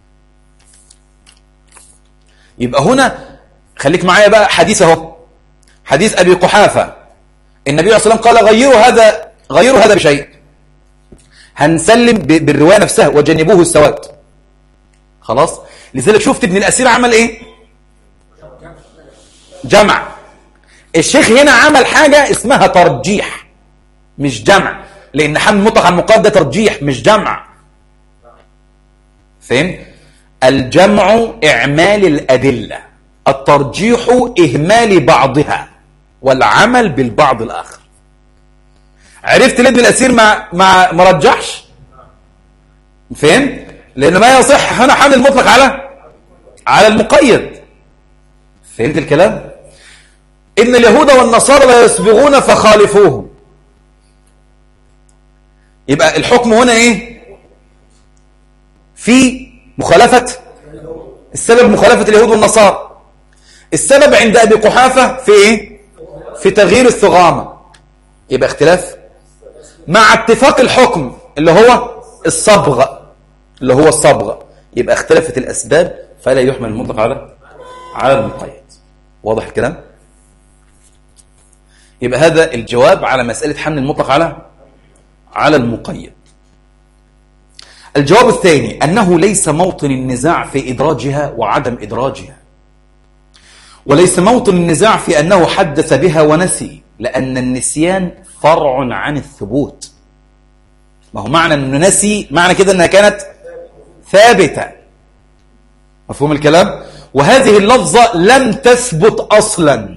يبقى هنا خليك معايا بقى، حديث اهو، حديث أبي قحافة، النبي عليه الصلاة والسلام قال: غيروا هذا غيروا هذا بشيء. هنسلم بالرواية نفسها: وجنبوه السواد. خلاص. لذلك شفت ابن الأسير عمل ايه؟ جمع. الشيخ هنا عمل حاجة اسمها ترجيح مش جمع، لأن حمل المطلق على المقيد ده ترجيح مش جمع. فهم؟ الجمع إعمال الأدلة، الترجيح إهمال بعضها والعمل بالبعض الآخر. عرفت ليه ابن الأسير ما ما مرجحش؟ فهم؟ لأن ما يصح هنا حمل المطلق على على المقيد. فهمت الكلام؟ إن اليهود والنصارى لا يسبغون فخالفوهم. يبقى الحكم هنا إيه؟ في مخالفة السبب، مخالفة اليهود والنصارى. السبب عند أبي قحافة في إيه؟ في تغيير الثغامة. يبقى اختلاف مع اتفاق الحكم اللي هو الصبغ، اللي هو الصبغ. يبقى اختلفت الأسباب فلا يحمل المطلق على على المقيد. واضح الكلام؟ يبقى هذا الجواب على مسألة حمل المطلق على على المقيد. الجواب الثاني أنه ليس موطن النزاع في إدراجها وعدم إدراجها، وليس موطن النزاع في أنه حدث بها ونسي، لأن النسيان فرع عن الثبوت. ما هو معنى أنه نسي معنى كده أنها كانت ثابتة. مفهوم الكلام؟ وهذه اللفظة لم تثبت أصلا.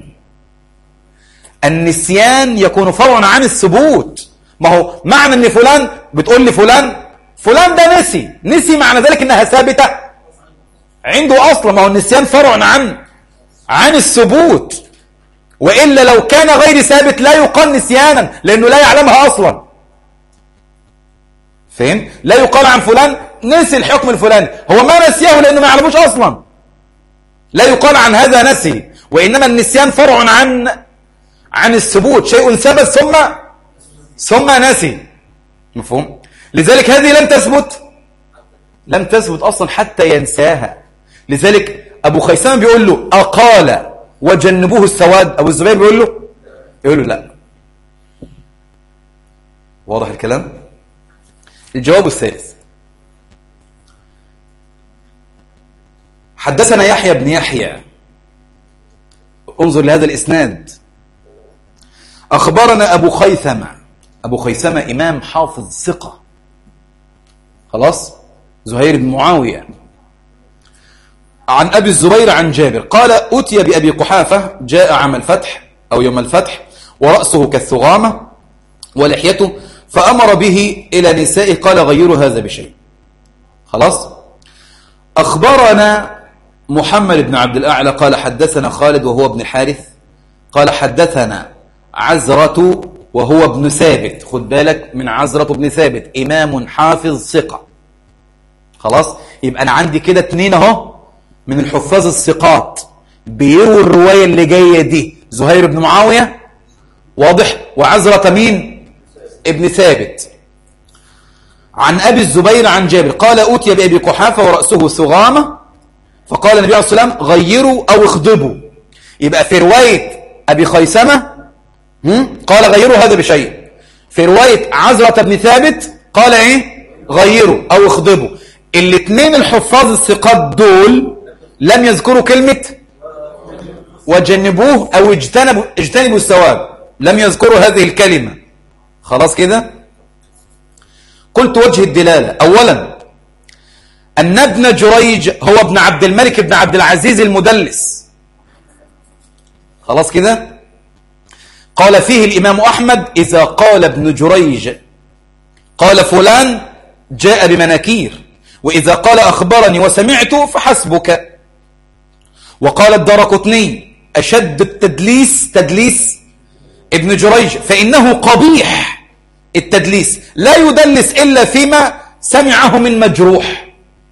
النسيان يكون فرع عن الثبوت. ما هو معنى أن فلان بتقول لي فلان فلان ده نسي نسي معنى ذلك أنها ثابتة عنده أصلا. ما هو النسيان فرع عن عن الثبوت، وإلا لو كان غير ثابت لا يقال نسيانا لأنه لا يعلمها أصلا. فهم؟ لا يقال عن فلان نسي الحكم الفلاني، هو ما نسيه لأنه ما يعلموش أصلا. لا يقال عن هذا نسي، وإنما النسيان فرع عن عن الثبوت، شيء ثبت ثم ثم نسي. مفهوم؟ لذلك هذه لم تثبت لم تثبت أصلا حتى ينساها. لذلك أبو خيثمة بيقول له أقال وجنبوه السواد، أبو الزبير بيقول له يقول له لا. واضح الكلام؟ الجواب الثالث: حدثنا يحيى بن يحيى، انظر لهذا الإسناد، أخبرنا أبو خيثمة. أبو خيثمة إمام حافظ ثقة، خلاص، زهير بن معاوية، عن أبي الزبير عن جابر قال: أتي بأبي قحافة، جاء عام الفتح أو يوم الفتح، ورأسه كالثغامة ولحيته، فأمر به إلى نسائه قال: غيروا هذا بشيء. خلاص. أخبرنا محمد بن عبد الأعلى قال: حدثنا خالد وهو ابن حارث قال: حدثنا عزرة وهو ابن ثابت. خد بالك من عزرة بن ثابت، إمام حافظ ثقة. خلاص، يبقى أنا عندي كده اتنين اهو من الحفاظ الثقات بيروا الرواية اللي جاية دي، زهير بن معاوية، واضح، وعزرة مين؟ ابن ثابت. عن أبي الزبير عن جابر قال: أتي بأبي قحافة ورأسه ثغامة، فقال النبي عليه الصلاة والسلام: غيروا أو اخضبوا. يبقى في رواية أبي خيثمة قال: غيروا هذا بشيء. في رواية عزرة بن ثابت قال إيه؟ غيروا أو اخضبوا. الاثنين الحفاظ الثقات دول لم يذكروا كلمة وجنبوه أو اجتنبوا اجتنبوا السواد، لم يذكروا هذه الكلمة. خلاص كده. قلت: وجه الدلالة: أولا أن ابن جريج هو ابن عبد الملك بن عبد العزيز المدلس. خلاص كده. قال فيه الإمام أحمد: إذا قال ابن جريج قال فلان جاء بمناكير، وإذا قال أخبرني وسمعت فحسبك. وقال الدارقطني: أشد التدليس تدليس ابن جريج، فإنه قبيح التدليس، لا يدلس إلا فيما سمعه من مجروح.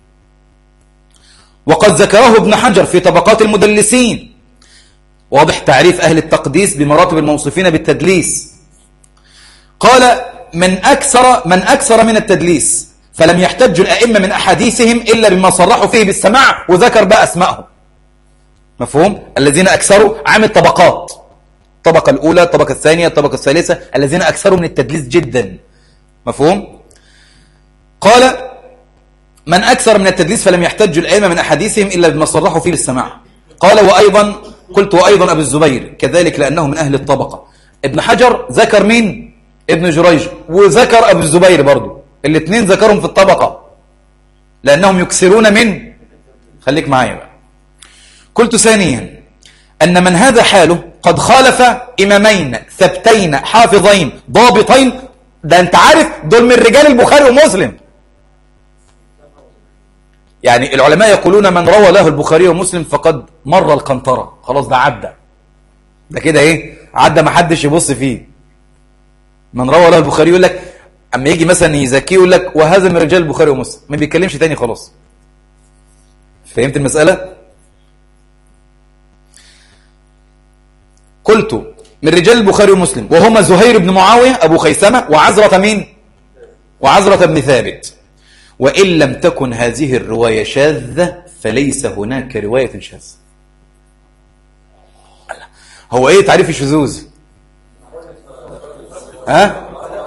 وقد ذكره ابن حجر في طبقات المدلسين، واضح تعريف أهل التقديس بمراتب الموصوفين بالتدليس. قال: من أكثر من أكثر من التدليس فلم يحتج الأئمة من أحاديثهم إلا بما صرحوا فيه بالسماع، وذكر بقى أسمائهم. مفهوم؟ الذين أكثروا عام الطبقات، الطبقة الأولى، الطبقة الثانية، الطبقة الثالثة، الذين أكثروا من التدليس جدا. مفهوم؟ قال: من أكثر من التدليس فلم يحتج الأئمة من أحاديثهم إلا بما صرحوا فيه بالسماع. قال: وأيضا قلت: وأيضا أبو الزبير كذلك لأنه من أهل الطبقة. ابن حجر ذكر مين؟ ابن جريج، وذكر أبو الزبير برضو، الاثنين ذكرهم في الطبقة لأنهم يكسرون من. خليك معايا بقى. قلت: ثانيا أن من هذا حاله قد خالف إمامين ثبتين حافظين ضابطين، ده أنت عارف دول من رجال البخاري ومسلم. يعني العلماء يقولون من روى له البخاري ومسلم فقد مر القنطرة، خلاص ده عدى، ده كده ايه، عدى ما حدش يبص فيه. من روى له البخاري يقول لك، اما يجي مثلا يزكيه يقول لك وهذا من رجال البخاري ومسلم، ما بيتكلمش تاني خلاص. فهمت المسألة؟ قلت: من رجال البخاري ومسلم وهما زهير بن معاوية أبو خيثمة وعزرة مين؟ وعزرة بن ثابت. وإن لم تكن هذه الرواية شاذة فليس هناك رواية شاذة. هو ايه تعريف الشذوذ؟ ها؟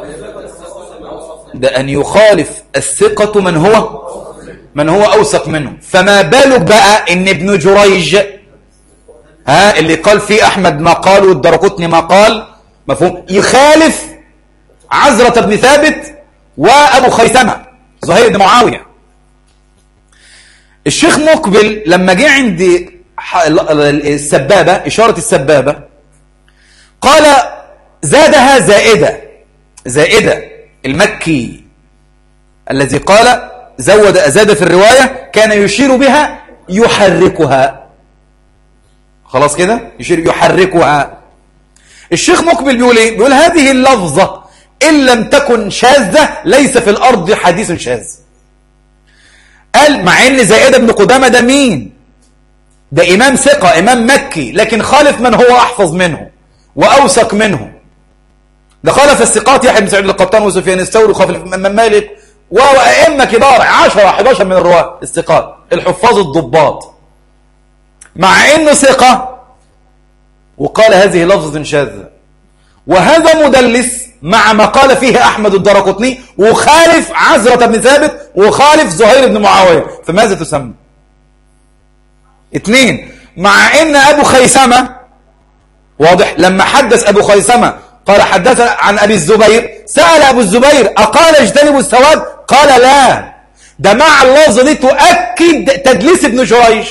ده أن يخالف الثقة من هو من هو أوثق منه. فما بالك بقى إن ابن جريج، ها، اللي قال فيه أحمد ما قال والدارقطني ما قال، مفهوم، يخالف عزرة بن ثابت وأبو خيثمة زهير بن معاوية. الشيخ مقبل لما جه عند السبابة، إشارة السبابة، قال: زادها زائدة زائدة المكي الذي قال زود أزاد في الرواية كان يشير بها يحركها. خلاص كده، يشير يحركها. الشيخ مقبل بيقول ايه؟ بيقول هذه اللفظة إن لم تكن شاذة ليس في الأرض حديث شاذ. قال مع ان زائدة بن قدامة ده مين؟ ده إمام ثقة، إمام مكي، لكن خالف من هو أحفظ منه، وأوثق منه. ده خالف الثقات يحيى بن سعيد القطان وسفيان الثوري وخالف الإمام مالك وأئمة كبار عشرة إحدى عشر من الرواة الثقات الحفاظ الضباط، مع إنه ثقة وقال هذه لفظة شاذة. وهذا مدلس مع ما قال فيه أحمد الدرقطني، وخالف عزرة بن ثابت وخالف زهير بن معاوية، فماذا تسمى؟ اثنين، مع إن أبو خيثمة واضح لما حدث أبو خيثمة قال حدث عن أبي الزبير، سأل أبو الزبير أقال اجتنبوا السواد؟ قال لا، ده مع اللفظة دي تؤكد تدليس ابن جريج.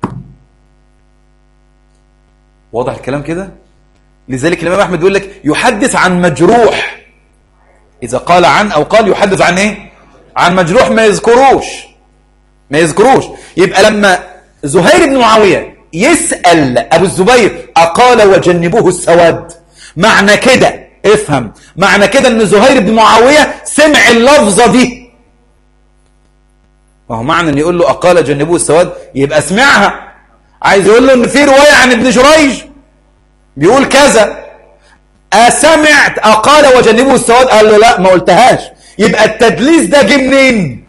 واضح الكلام كده؟ لذلك الإمام أحمد يقول لك يحدث عن مجروح، إذا قال عن أو قال يحدث عن إيه؟ عن مجروح ما يذكروش ما يذكروش يبقى لما زهير بن معاوية يسأل أبو الزبير أقال وجنبوه السواد، معنى كده افهم، معنى كده أن زهير بن معاوية سمع اللفظة دي. ما هو معنى أن يقول له أقال جنبوه السواد يبقى سمعها. عايز يقول له أن في رواية عن ابن جريج بيقول كذا، أسمعت أقال وجنبوه السواد؟ قال له لا ما قلتهاش. يبقى التدليس ده جه منين؟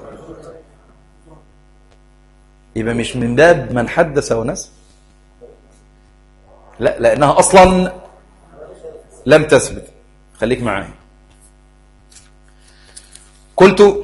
يبقى مش من باب من حدث ونسى، لا، لأنها أصلا لم تثبت. خليك معايا. قلت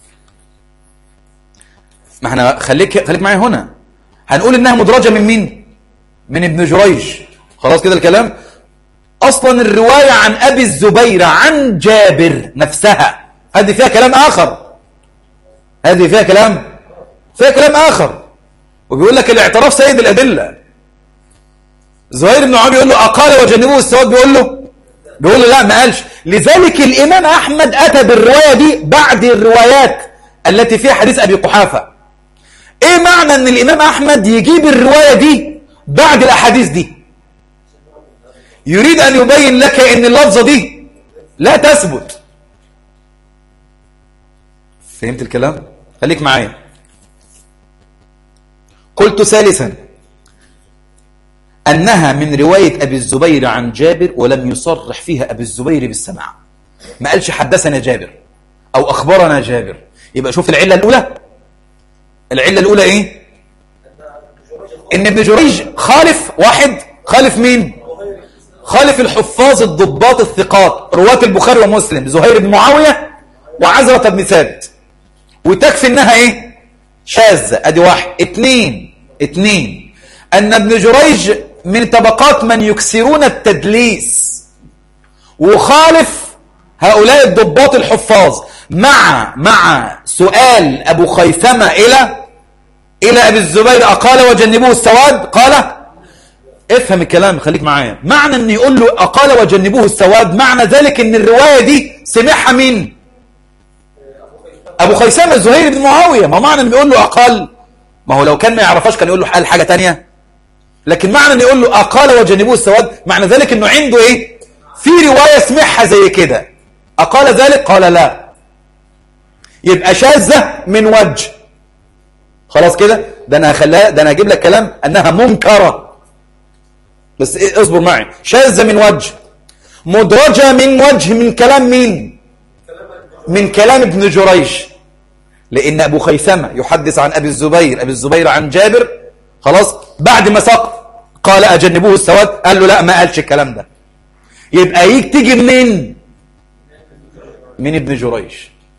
ما احنا خليك خليك معايا هنا، هنقول إنها مدرجة من مين؟ من ابن جريج. خلاص كده الكلام. أصلا الرواية عن أبي الزبير عن جابر نفسها هذه فيها كلام آخر، هذه فيها كلام فيها كلام آخر. وبيقول لك الاعتراف سيد الأدلة. زهير بن عمر يقول له أقال وجنبوه السواد، بيقول له بيقول له لا ما قالش. لذلك الإمام أحمد أتى بالرواية دي بعد الروايات التي فيها حديث أبي قحافة. إيه معنى أن الإمام أحمد يجيب الرواية دي بعد الأحاديث دي؟ يريد أن يبين لك أن اللفظة دي لا تثبت. فهمت الكلام؟ خليك معايا. قلت ثالثا أنها من رواية أبي الزبير عن جابر ولم يصرح فيها أبي الزبير بالسماع، ما قالش حدثنا جابر أو أخبرنا جابر. يبقى شوف العلة الأولى. العلة الأولى إيه؟ إن ابن جريج خالف واحد، خالف مين؟ خالف الحفاظ الضباط الثقات رواة البخاري ومسلم، زهير بن معاوية وعزرة بن ثابت، وتكفي إنها إيه؟ شاذة. أدي واحد. اتنين اتنين أن ابن جريج من طبقات من يكسرون التدليس، وخالف هؤلاء الضباط الحفاظ مع مع سؤال أبو خيثمة إلى إلى أبي الزبير أقال وجنبوه السواد؟ قال افهم الكلام خليك معايا. معنى أن يقول له أقال وجنبوه السواد معنى ذلك أن الرواية دي سمعها مين؟ أبو خيثمة الزهير بن معاوية. ما معنى أن يقول له أقال؟ ما هو لو كان ما يعرفش كان يقول له قال حاجة تانية. لكن معنى أن يقول له أقال وجنبوه السواد معنى ذلك أنه عنده إيه؟ في رواية سمعها زي كده. أقال ذلك؟ قال لا. يبقى شاذة من وجه. خلاص كده. ده أنا هخليها، ده أنا هجيب لك كلام أنها منكرة، بس إيه اصبر معي. شاذة من وجه، مدرجة من وجه، من كلام مين؟ من كلام ابن جريج. لأن أبو خيثمة يحدث عن أبي الزبير، أبي الزبير عن جابر، خلاص بعد ما سقط قال أجنبوه السواد، قال له لا ما قالش الكلام ده. يبقى يجي تيجي منين؟ من ابن جريج.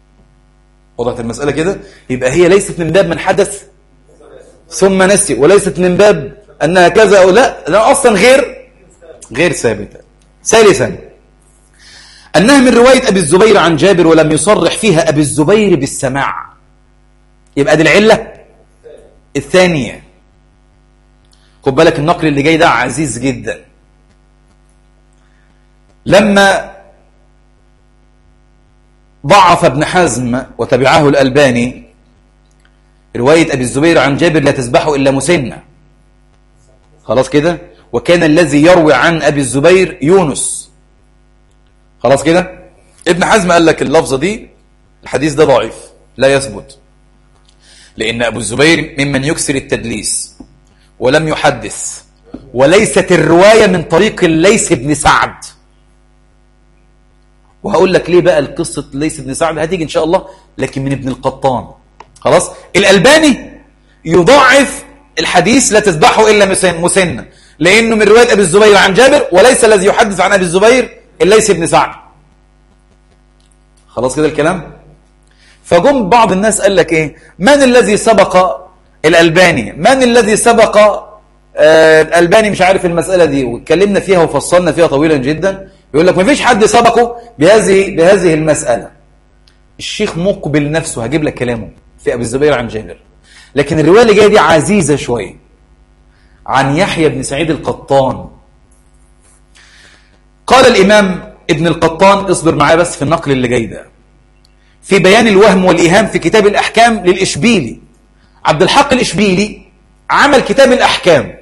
وضحت المسألة كده؟ يبقى هي ليست من باب من حدث ثم نسي، وليست من باب أنها كذا أو لا، لا أصلا غير غير ثابتة. ثالثا أنها من رواية أبي الزبير عن جابر ولم يصرح فيها أبي الزبير بالسماع. يبقى دي العلة الثانية. خد بالك النقل اللي جاي ده عزيز جدا. لما ضعف ابن حزم وتبعه الألباني رواية أبي الزبير عن جابر لا تسبحه إلا مسنة، خلاص كده، وكان الذي يروي عن أبي الزبير يونس، خلاص كده. ابن حزم قال لك اللفظة دي الحديث ده ضعيف لا يثبت، لأن أبو الزبير ممن يكسر التدليس ولم يحدث، وليست الرواية من طريق الليث بن سعد. وهقول لك ليه بقى القصة الليث بن سعد هتيجي إن شاء الله، لكن من ابن القطان. خلاص. الألباني يضعف الحديث لا تذبحه إلا مسنة، لأنه من رواية أبي الزبير عن جابر، وليس الذي يحدث عن أبي الزبير الليث بن سعد. خلاص كده الكلام. فجم بعض الناس قال لك إيه، من الذي سبق الألباني؟ من الذي سبق آه الألباني؟ مش عارف المسألة دي، واتكلمنا فيها وفصلنا فيها طويلا جدا. يقول لك ما فيش حد سبقه بهذه بهذه المسألة. الشيخ مقبل نفسه هجيب لك كلامه في أبي الزبير عن جابر، لكن الرواية اللي جاية دي عزيزة شوية، عن يحيى بن سعيد القطان. قال الإمام ابن القطان، اصبر معايا بس في النقل اللي جاي ده، في بيان الوهم والإيهام في كتاب الأحكام للإشبيلي. عبد الحق الإشبيلي عمل كتاب الأحكام،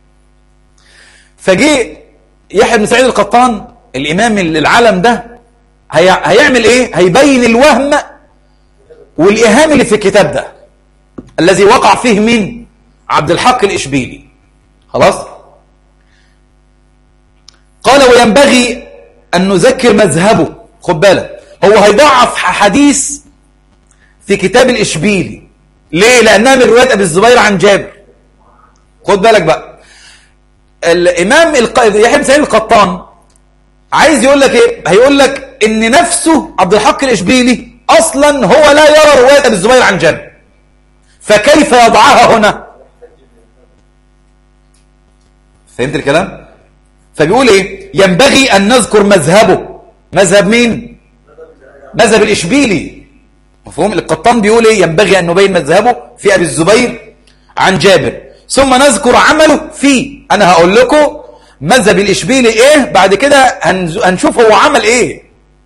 فجي يحيى بن سعيد القطان الإمام العالم ده هي... هيعمل إيه؟ هيبين الوهم والإيهام اللي في الكتاب ده الذي وقع فيه من عبد الحق الإشبيلي. خلاص. قال وينبغي أن نذكر مذهبه. خد بالك، هو هيضعف حديث في كتاب الإشبيلي. ليه؟ لأنها من رواية أبي الزبير عن جابر. خد بالك بقى، الإمام الق... يحيى بن سعيد القطان عايز يقول لك إيه؟ هيقول لك إن نفسه عبد الحق الإشبيلي أصلا هو لا يرى رواية أبي الزبير عن جابر، فكيف يضعها هنا؟ فهمت الكلام؟ فبيقول إيه؟ ينبغي أن نذكر مذهبه. مذهب مين؟ مذهب الإشبيلي. مفهوم؟ القطان بيقول إيه؟ ينبغي أن نبين مذهبه في أبي الزبير عن جابر، ثم نذكر عمله فيه. أنا هقول لكم مذهب الإشبيلي إيه، بعد كده هنشوف هو عمل إيه.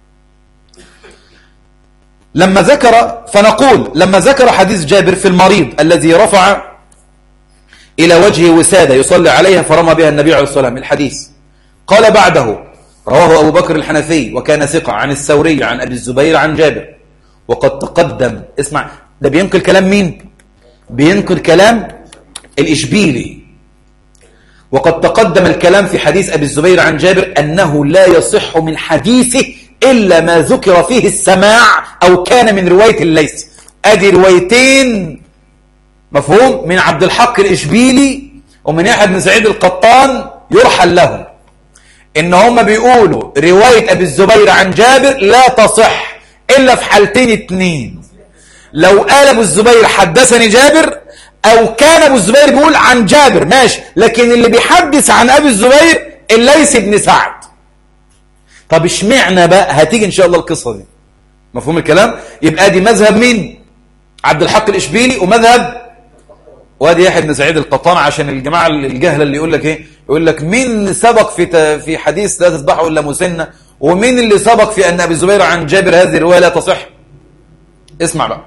لما ذكر فنقول لما ذكر حديث جابر في المريض الذي رفع إلى وجهه وسادة يصلي عليها فرمى بها النبي عليه الصلاة والسلام، الحديث قال بعده رواه أبو بكر الحنفي وكان ثقة عن الثوري عن أبي الزبير عن جابر، وقد تقدم. اسمع، ده بينقل كلام مين؟ بينقل كلام الإشبيلي. وقد تقدم الكلام في حديث أبي الزبير عن جابر أنه لا يصح من حديثه إلا ما ذكر فيه السماع أو كان من رواية الليث. أدي روايتين، مفهوم، من عبد الحق الإشبيلي ومن يحيى بن سعيد القطان يرحل لهم إن هم بيقولوا رواية أبي الزبير عن جابر لا تصح إلا في حالتين اتنين: لو قال أبو الزبير حدثني جابر، أو كان أبو الزبير بيقول عن جابر، ماشي، لكن اللي بيحدث عن أبي الزبير الليث بن سعد. طب اشمعنى بقى؟ هتيجي إن شاء الله القصة دي. مفهوم الكلام؟ يبقى دي مذهب مين؟ عبد الحق الإشبيلي، ومذهب وادي يحيى بن سعيد القطان. عشان الجماعة الجهلة اللي يقول لك إيه؟ يقول لك مين سبق في في حديث لا تذبحه إلا مسنة، ومين اللي سبق في أن أبي الزبير عن جابر هذه الرواية لا تصح. اسمع بقى.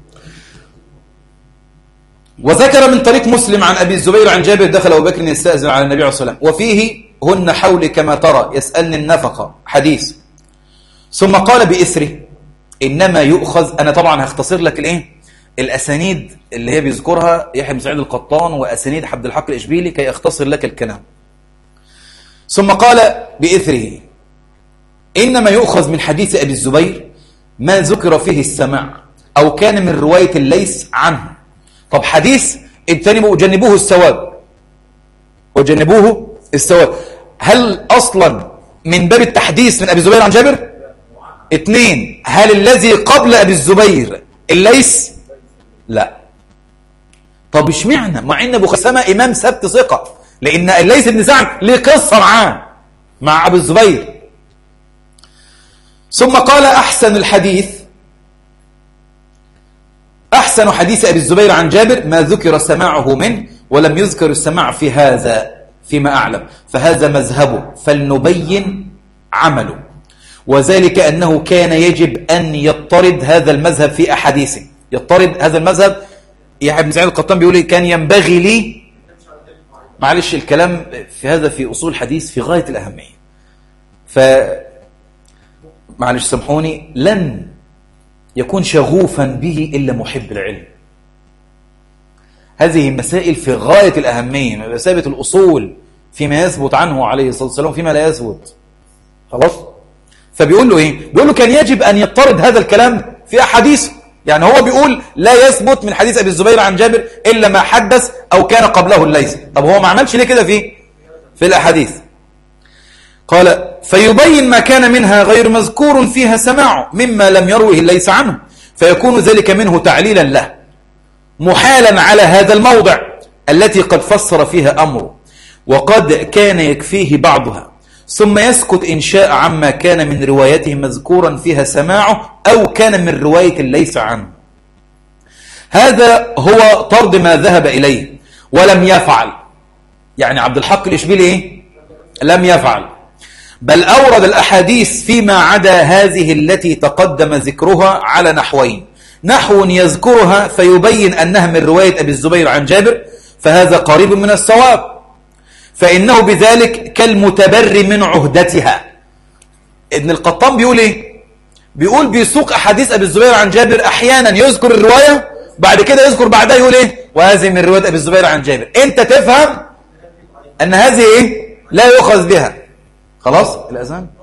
وذكر من طريق مسلم عن أبي الزبير عن جابر دخل أبو بكر يستأذن على النبي عليه الصلاة والسلام وفيه هن حولي كما ترى يسألني النفقة، حديث. ثم قال بإثره إنما يؤخذ. أنا طبعا هختصر لك الإيه؟ الأسانيد اللي هي بيذكرها يحيى بن سعيد القطان وأسانيد عبد الحق الإشبيلي كي أختصر لك الكلام. ثم قال بإثره إنما يؤخذ من حديث أبي الزبير ما ذكر فيه السماع أو كان من رواية الليث عنه. طب حديث اجتنبوا جنبوه السواد وجنبوه السواد، هل أصلا من باب التحديث من أبي الزبير عن جابر؟ اثنين، هل الذي قبل أبي الزبير الليث؟ لا. طب اشمعنى؟ مع ان ابو خيثمة امام ثبت ثقه، لان الليث بن سعد ليه قصه معاه مع ابو الزبير. ثم قال احسن الحديث احسن حديث ابي الزبير عن جابر ما ذكر سماعه منه ولم يذكر السماع في هذا فيما اعلم، فهذا مذهبه فلنبين عمله، وذلك انه كان يجب ان يضطرد هذا المذهب في احاديثه. يضطرد هذا المذهب. يحيى بن سعيد القطان بيقول كان ينبغي لي، معلش الكلام في هذا في أصول الحديث في غاية الأهمية، ف معلش سامحوني، لن يكون شغوفا به إلا محب العلم. هذه مسائل في غاية الأهمية، مسائل الأصول فيما يثبت عنه عليه الصلاة والسلام فيما لا يثبت. خلاص. فبيقول له ايه؟ بيقول له كان يجب ان يضطرد هذا الكلام في احاديثه. يعني هو بيقول لا يثبت من حديث ابي الزبير عن جابر الا ما حدث او كان قبله الليث. طب هو ما عملش ليه كده في في الاحاديث؟ قال فيبين ما كان منها غير مذكور فيها سماعه مما لم يروه الليث عنه، فيكون ذلك منه تعليلا له محالا على هذا الموضع التي قد فسر فيها أمره، وقد كان يكفيه بعضها، ثم يسكت إن شاء عما كان من روايته مذكورا فيها سماعه أو كان من رواية الليث عنه. هذا هو طرد ما ذهب إليه ولم يفعل. يعني عبد الحق الإشبيلي إيه؟ لم يفعل، بل أورد الأحاديث فيما عدا هذه التي تقدم ذكرها على نحوين: نحو يذكرها فيبين أنها من رواية أبي الزبير عن جابر، فهذا قريب من الصواب، فإنه بذلك كالمتبر من عهدتها. ابن القطان بيقول إيه؟ بيقول بيسوق أحاديث أبي الزبير عن جابر، أحيانا يذكر الرواية بعد كده يذكر بعدها يقول إيه؟ وهذه من رواية أبي الزبير عن جابر. أنت تفهم أن هذه إيه؟ لا يؤخذ بها. خلاص الأذان.